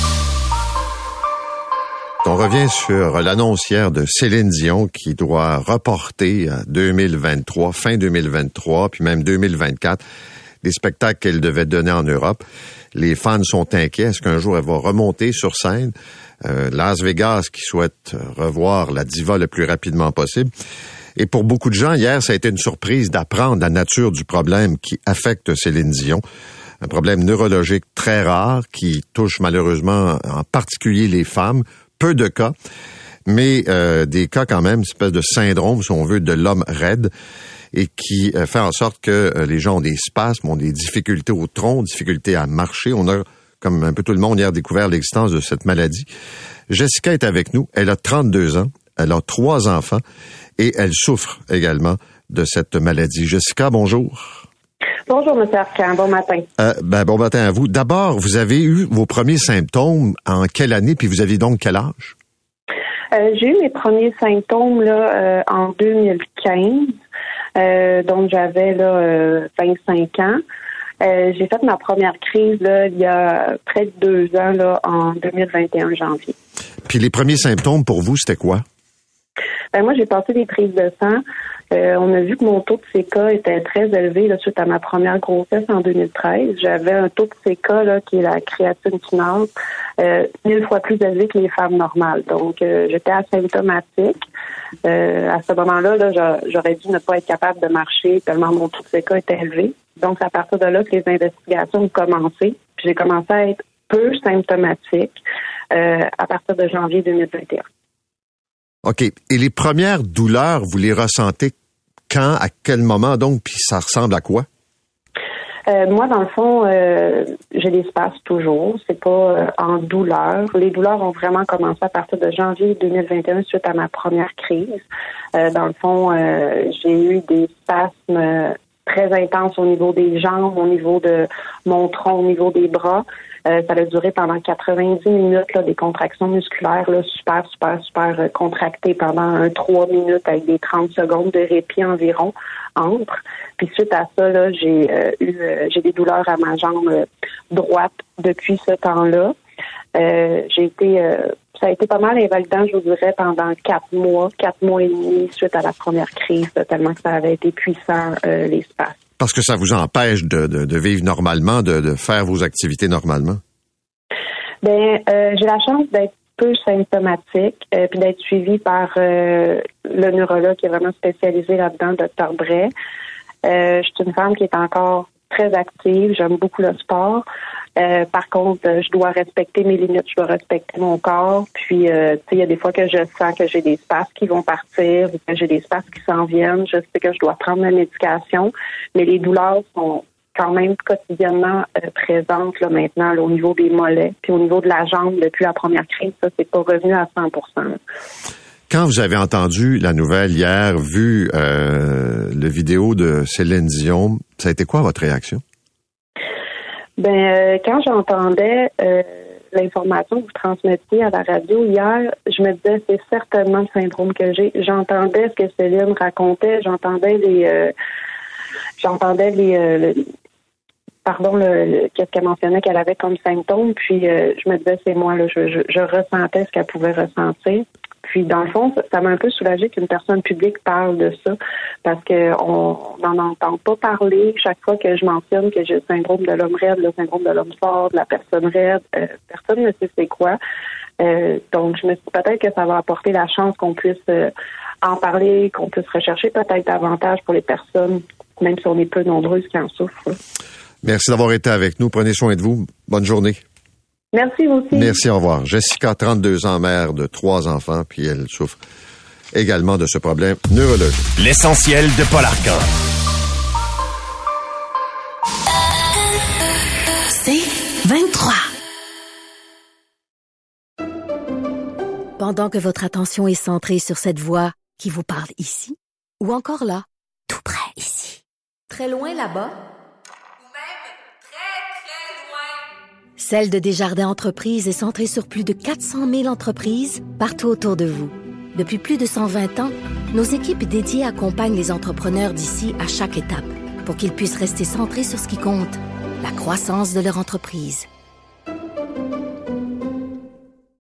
On revient sur l'annonce hier de Céline Dion qui doit reporter à deux mille vingt-trois, fin deux mille vingt-trois, puis même deux mille vingt-quatre, des spectacles qu'elle devait donner en Europe. Les fans sont inquiets. Est-ce qu'un jour elle va remonter sur scène? Euh, Las Vegas qui souhaite revoir la diva le plus rapidement possible. Et pour beaucoup de gens, hier, ça a été une surprise d'apprendre la nature du problème qui affecte Céline Dion. Un problème neurologique très rare qui touche malheureusement en particulier les femmes. Peu de cas, mais euh, des cas quand même, une espèce de syndrome, si on veut, de l'homme raide et qui euh, fait en sorte que euh, les gens ont des spasmes, ont des difficultés au tronc, difficultés à marcher. On a, comme un peu tout le monde hier, découvert l'existence de cette maladie. Jessica est avec nous. Elle a trente-deux ans. Elle a trois enfants et elle souffre également de cette maladie. Jessica, bonjour. Bonjour, M. Arcan. Bon matin. Euh, ben, bon matin à vous. D'abord, vous avez eu vos premiers symptômes en quelle année, puis vous aviez donc quel âge? Euh, j'ai eu mes premiers symptômes là euh, en deux mille quinze. Euh, donc, j'avais là euh, vingt-cinq ans. Euh, j'ai fait ma première crise là, il y a près de deux ans, là, en deux mille vingt et un, janvier. Puis les premiers symptômes pour vous, c'était quoi? Ben, moi, j'ai passé des prises de sang. Euh, on a vu que mon taux de C K était très élevé là, suite à ma première grossesse en deux mille treize. J'avais un taux de C K là, qui est la créatine kinase, euh, mille fois plus élevé que les femmes normales. Donc, euh, j'étais asymptomatique. Euh, à ce moment-là, là, j'aurais dû ne pas être capable de marcher tellement mon taux de C K était élevé. Donc, c'est à partir de là que les investigations ont commencé. Puis j'ai commencé à être peu symptomatique euh, à partir de janvier deux mille vingt et un. OK. Et les premières douleurs, vous les ressentez quand, à quel moment donc, puis ça ressemble à quoi? Euh, moi, dans le fond, euh, j'ai des spasmes toujours. C'est pas euh, en douleur. Les douleurs ont vraiment commencé à partir de janvier deux mille vingt et un suite à ma première crise. Euh, dans le fond, euh, j'ai eu des spasmes euh, très intenses au niveau des jambes, au niveau de mon tronc, au niveau des bras. Euh, ça a duré pendant quatre-vingt-dix minutes, là, des contractions musculaires là, super, super, super euh, contractées pendant un trois minutes avec des trente secondes de répit environ entre. Puis suite à ça, là, j'ai euh, eu euh, j'ai des douleurs à ma jambe euh, droite depuis ce temps-là. Euh, j'ai été euh, ça a été pas mal invalidant, je vous dirais, pendant quatre mois, quatre mois et demi suite à la première crise, là, tellement que ça avait été puissant, euh, les spasmes. Parce que ça vous empêche de, de, de vivre normalement, de, de faire vos activités normalement? Ben, euh, j'ai la chance d'être peu symptomatique, euh, puis d'être suivie par euh, le neurologue qui est vraiment spécialisé là-dedans, docteur Bray. Euh, je suis une femme qui est encore très active, j'aime beaucoup le sport. Euh, par contre, je dois respecter mes limites, je dois respecter mon corps. Puis, euh, tu sais, il y a des fois que je sens que j'ai des spasmes qui vont partir, ou que j'ai des spasmes qui s'en viennent. Je sais que je dois prendre ma médication, mais les douleurs sont quand même quotidiennement euh, présentes là maintenant là, au niveau des mollets, puis au niveau de la jambe depuis la première crise, ça c'est pas revenu à cent pour cent. Là. Quand vous avez entendu la nouvelle hier, vu euh, le vidéo de Céline Dion, ça a été quoi votre réaction? Ben, euh, quand j'entendais euh, l'information que vous transmettiez à la radio hier, je me disais c'est certainement le syndrome que j'ai. J'entendais ce que Céline racontait, j'entendais les, euh, j'entendais les, euh, le, pardon, le, le, qu'est-ce qu'elle mentionnait qu'elle avait comme symptômes. Puis euh, je me disais c'est moi là, je, je, je ressentais ce qu'elle pouvait ressentir. Puis, dans le fond, ça, ça m'a un peu soulagé qu'une personne publique parle de ça parce qu'on n'en entend pas parler. Chaque fois que je mentionne que j'ai le syndrome de l'homme raide, le syndrome de l'homme fort, de la personne raide, euh, personne ne sait c'est quoi. Euh, donc, je me suis dit peut-être que ça va apporter la chance qu'on puisse euh, en parler, qu'on puisse rechercher peut-être davantage pour les personnes, même si on est peu nombreuses qui en souffrent. Merci d'avoir été avec nous. Prenez soin de vous. Bonne journée. Merci vous aussi. Merci, au revoir. Jessica, trente-deux ans, mère de trois enfants, puis elle souffre également de ce problème neurologique. L'essentiel de Paul Arcan. C'est vingt-trois. Pendant que votre attention est centrée sur cette voix qui vous parle ici, ou encore là, tout près ici, très loin là-bas, Celle de Desjardins Entreprises est centrée sur plus de quatre cent mille entreprises partout autour de vous. Depuis plus de cent vingt ans, nos équipes dédiées accompagnent les entrepreneurs d'ici à chaque étape pour qu'ils puissent rester centrés sur ce qui compte, la croissance de leur entreprise.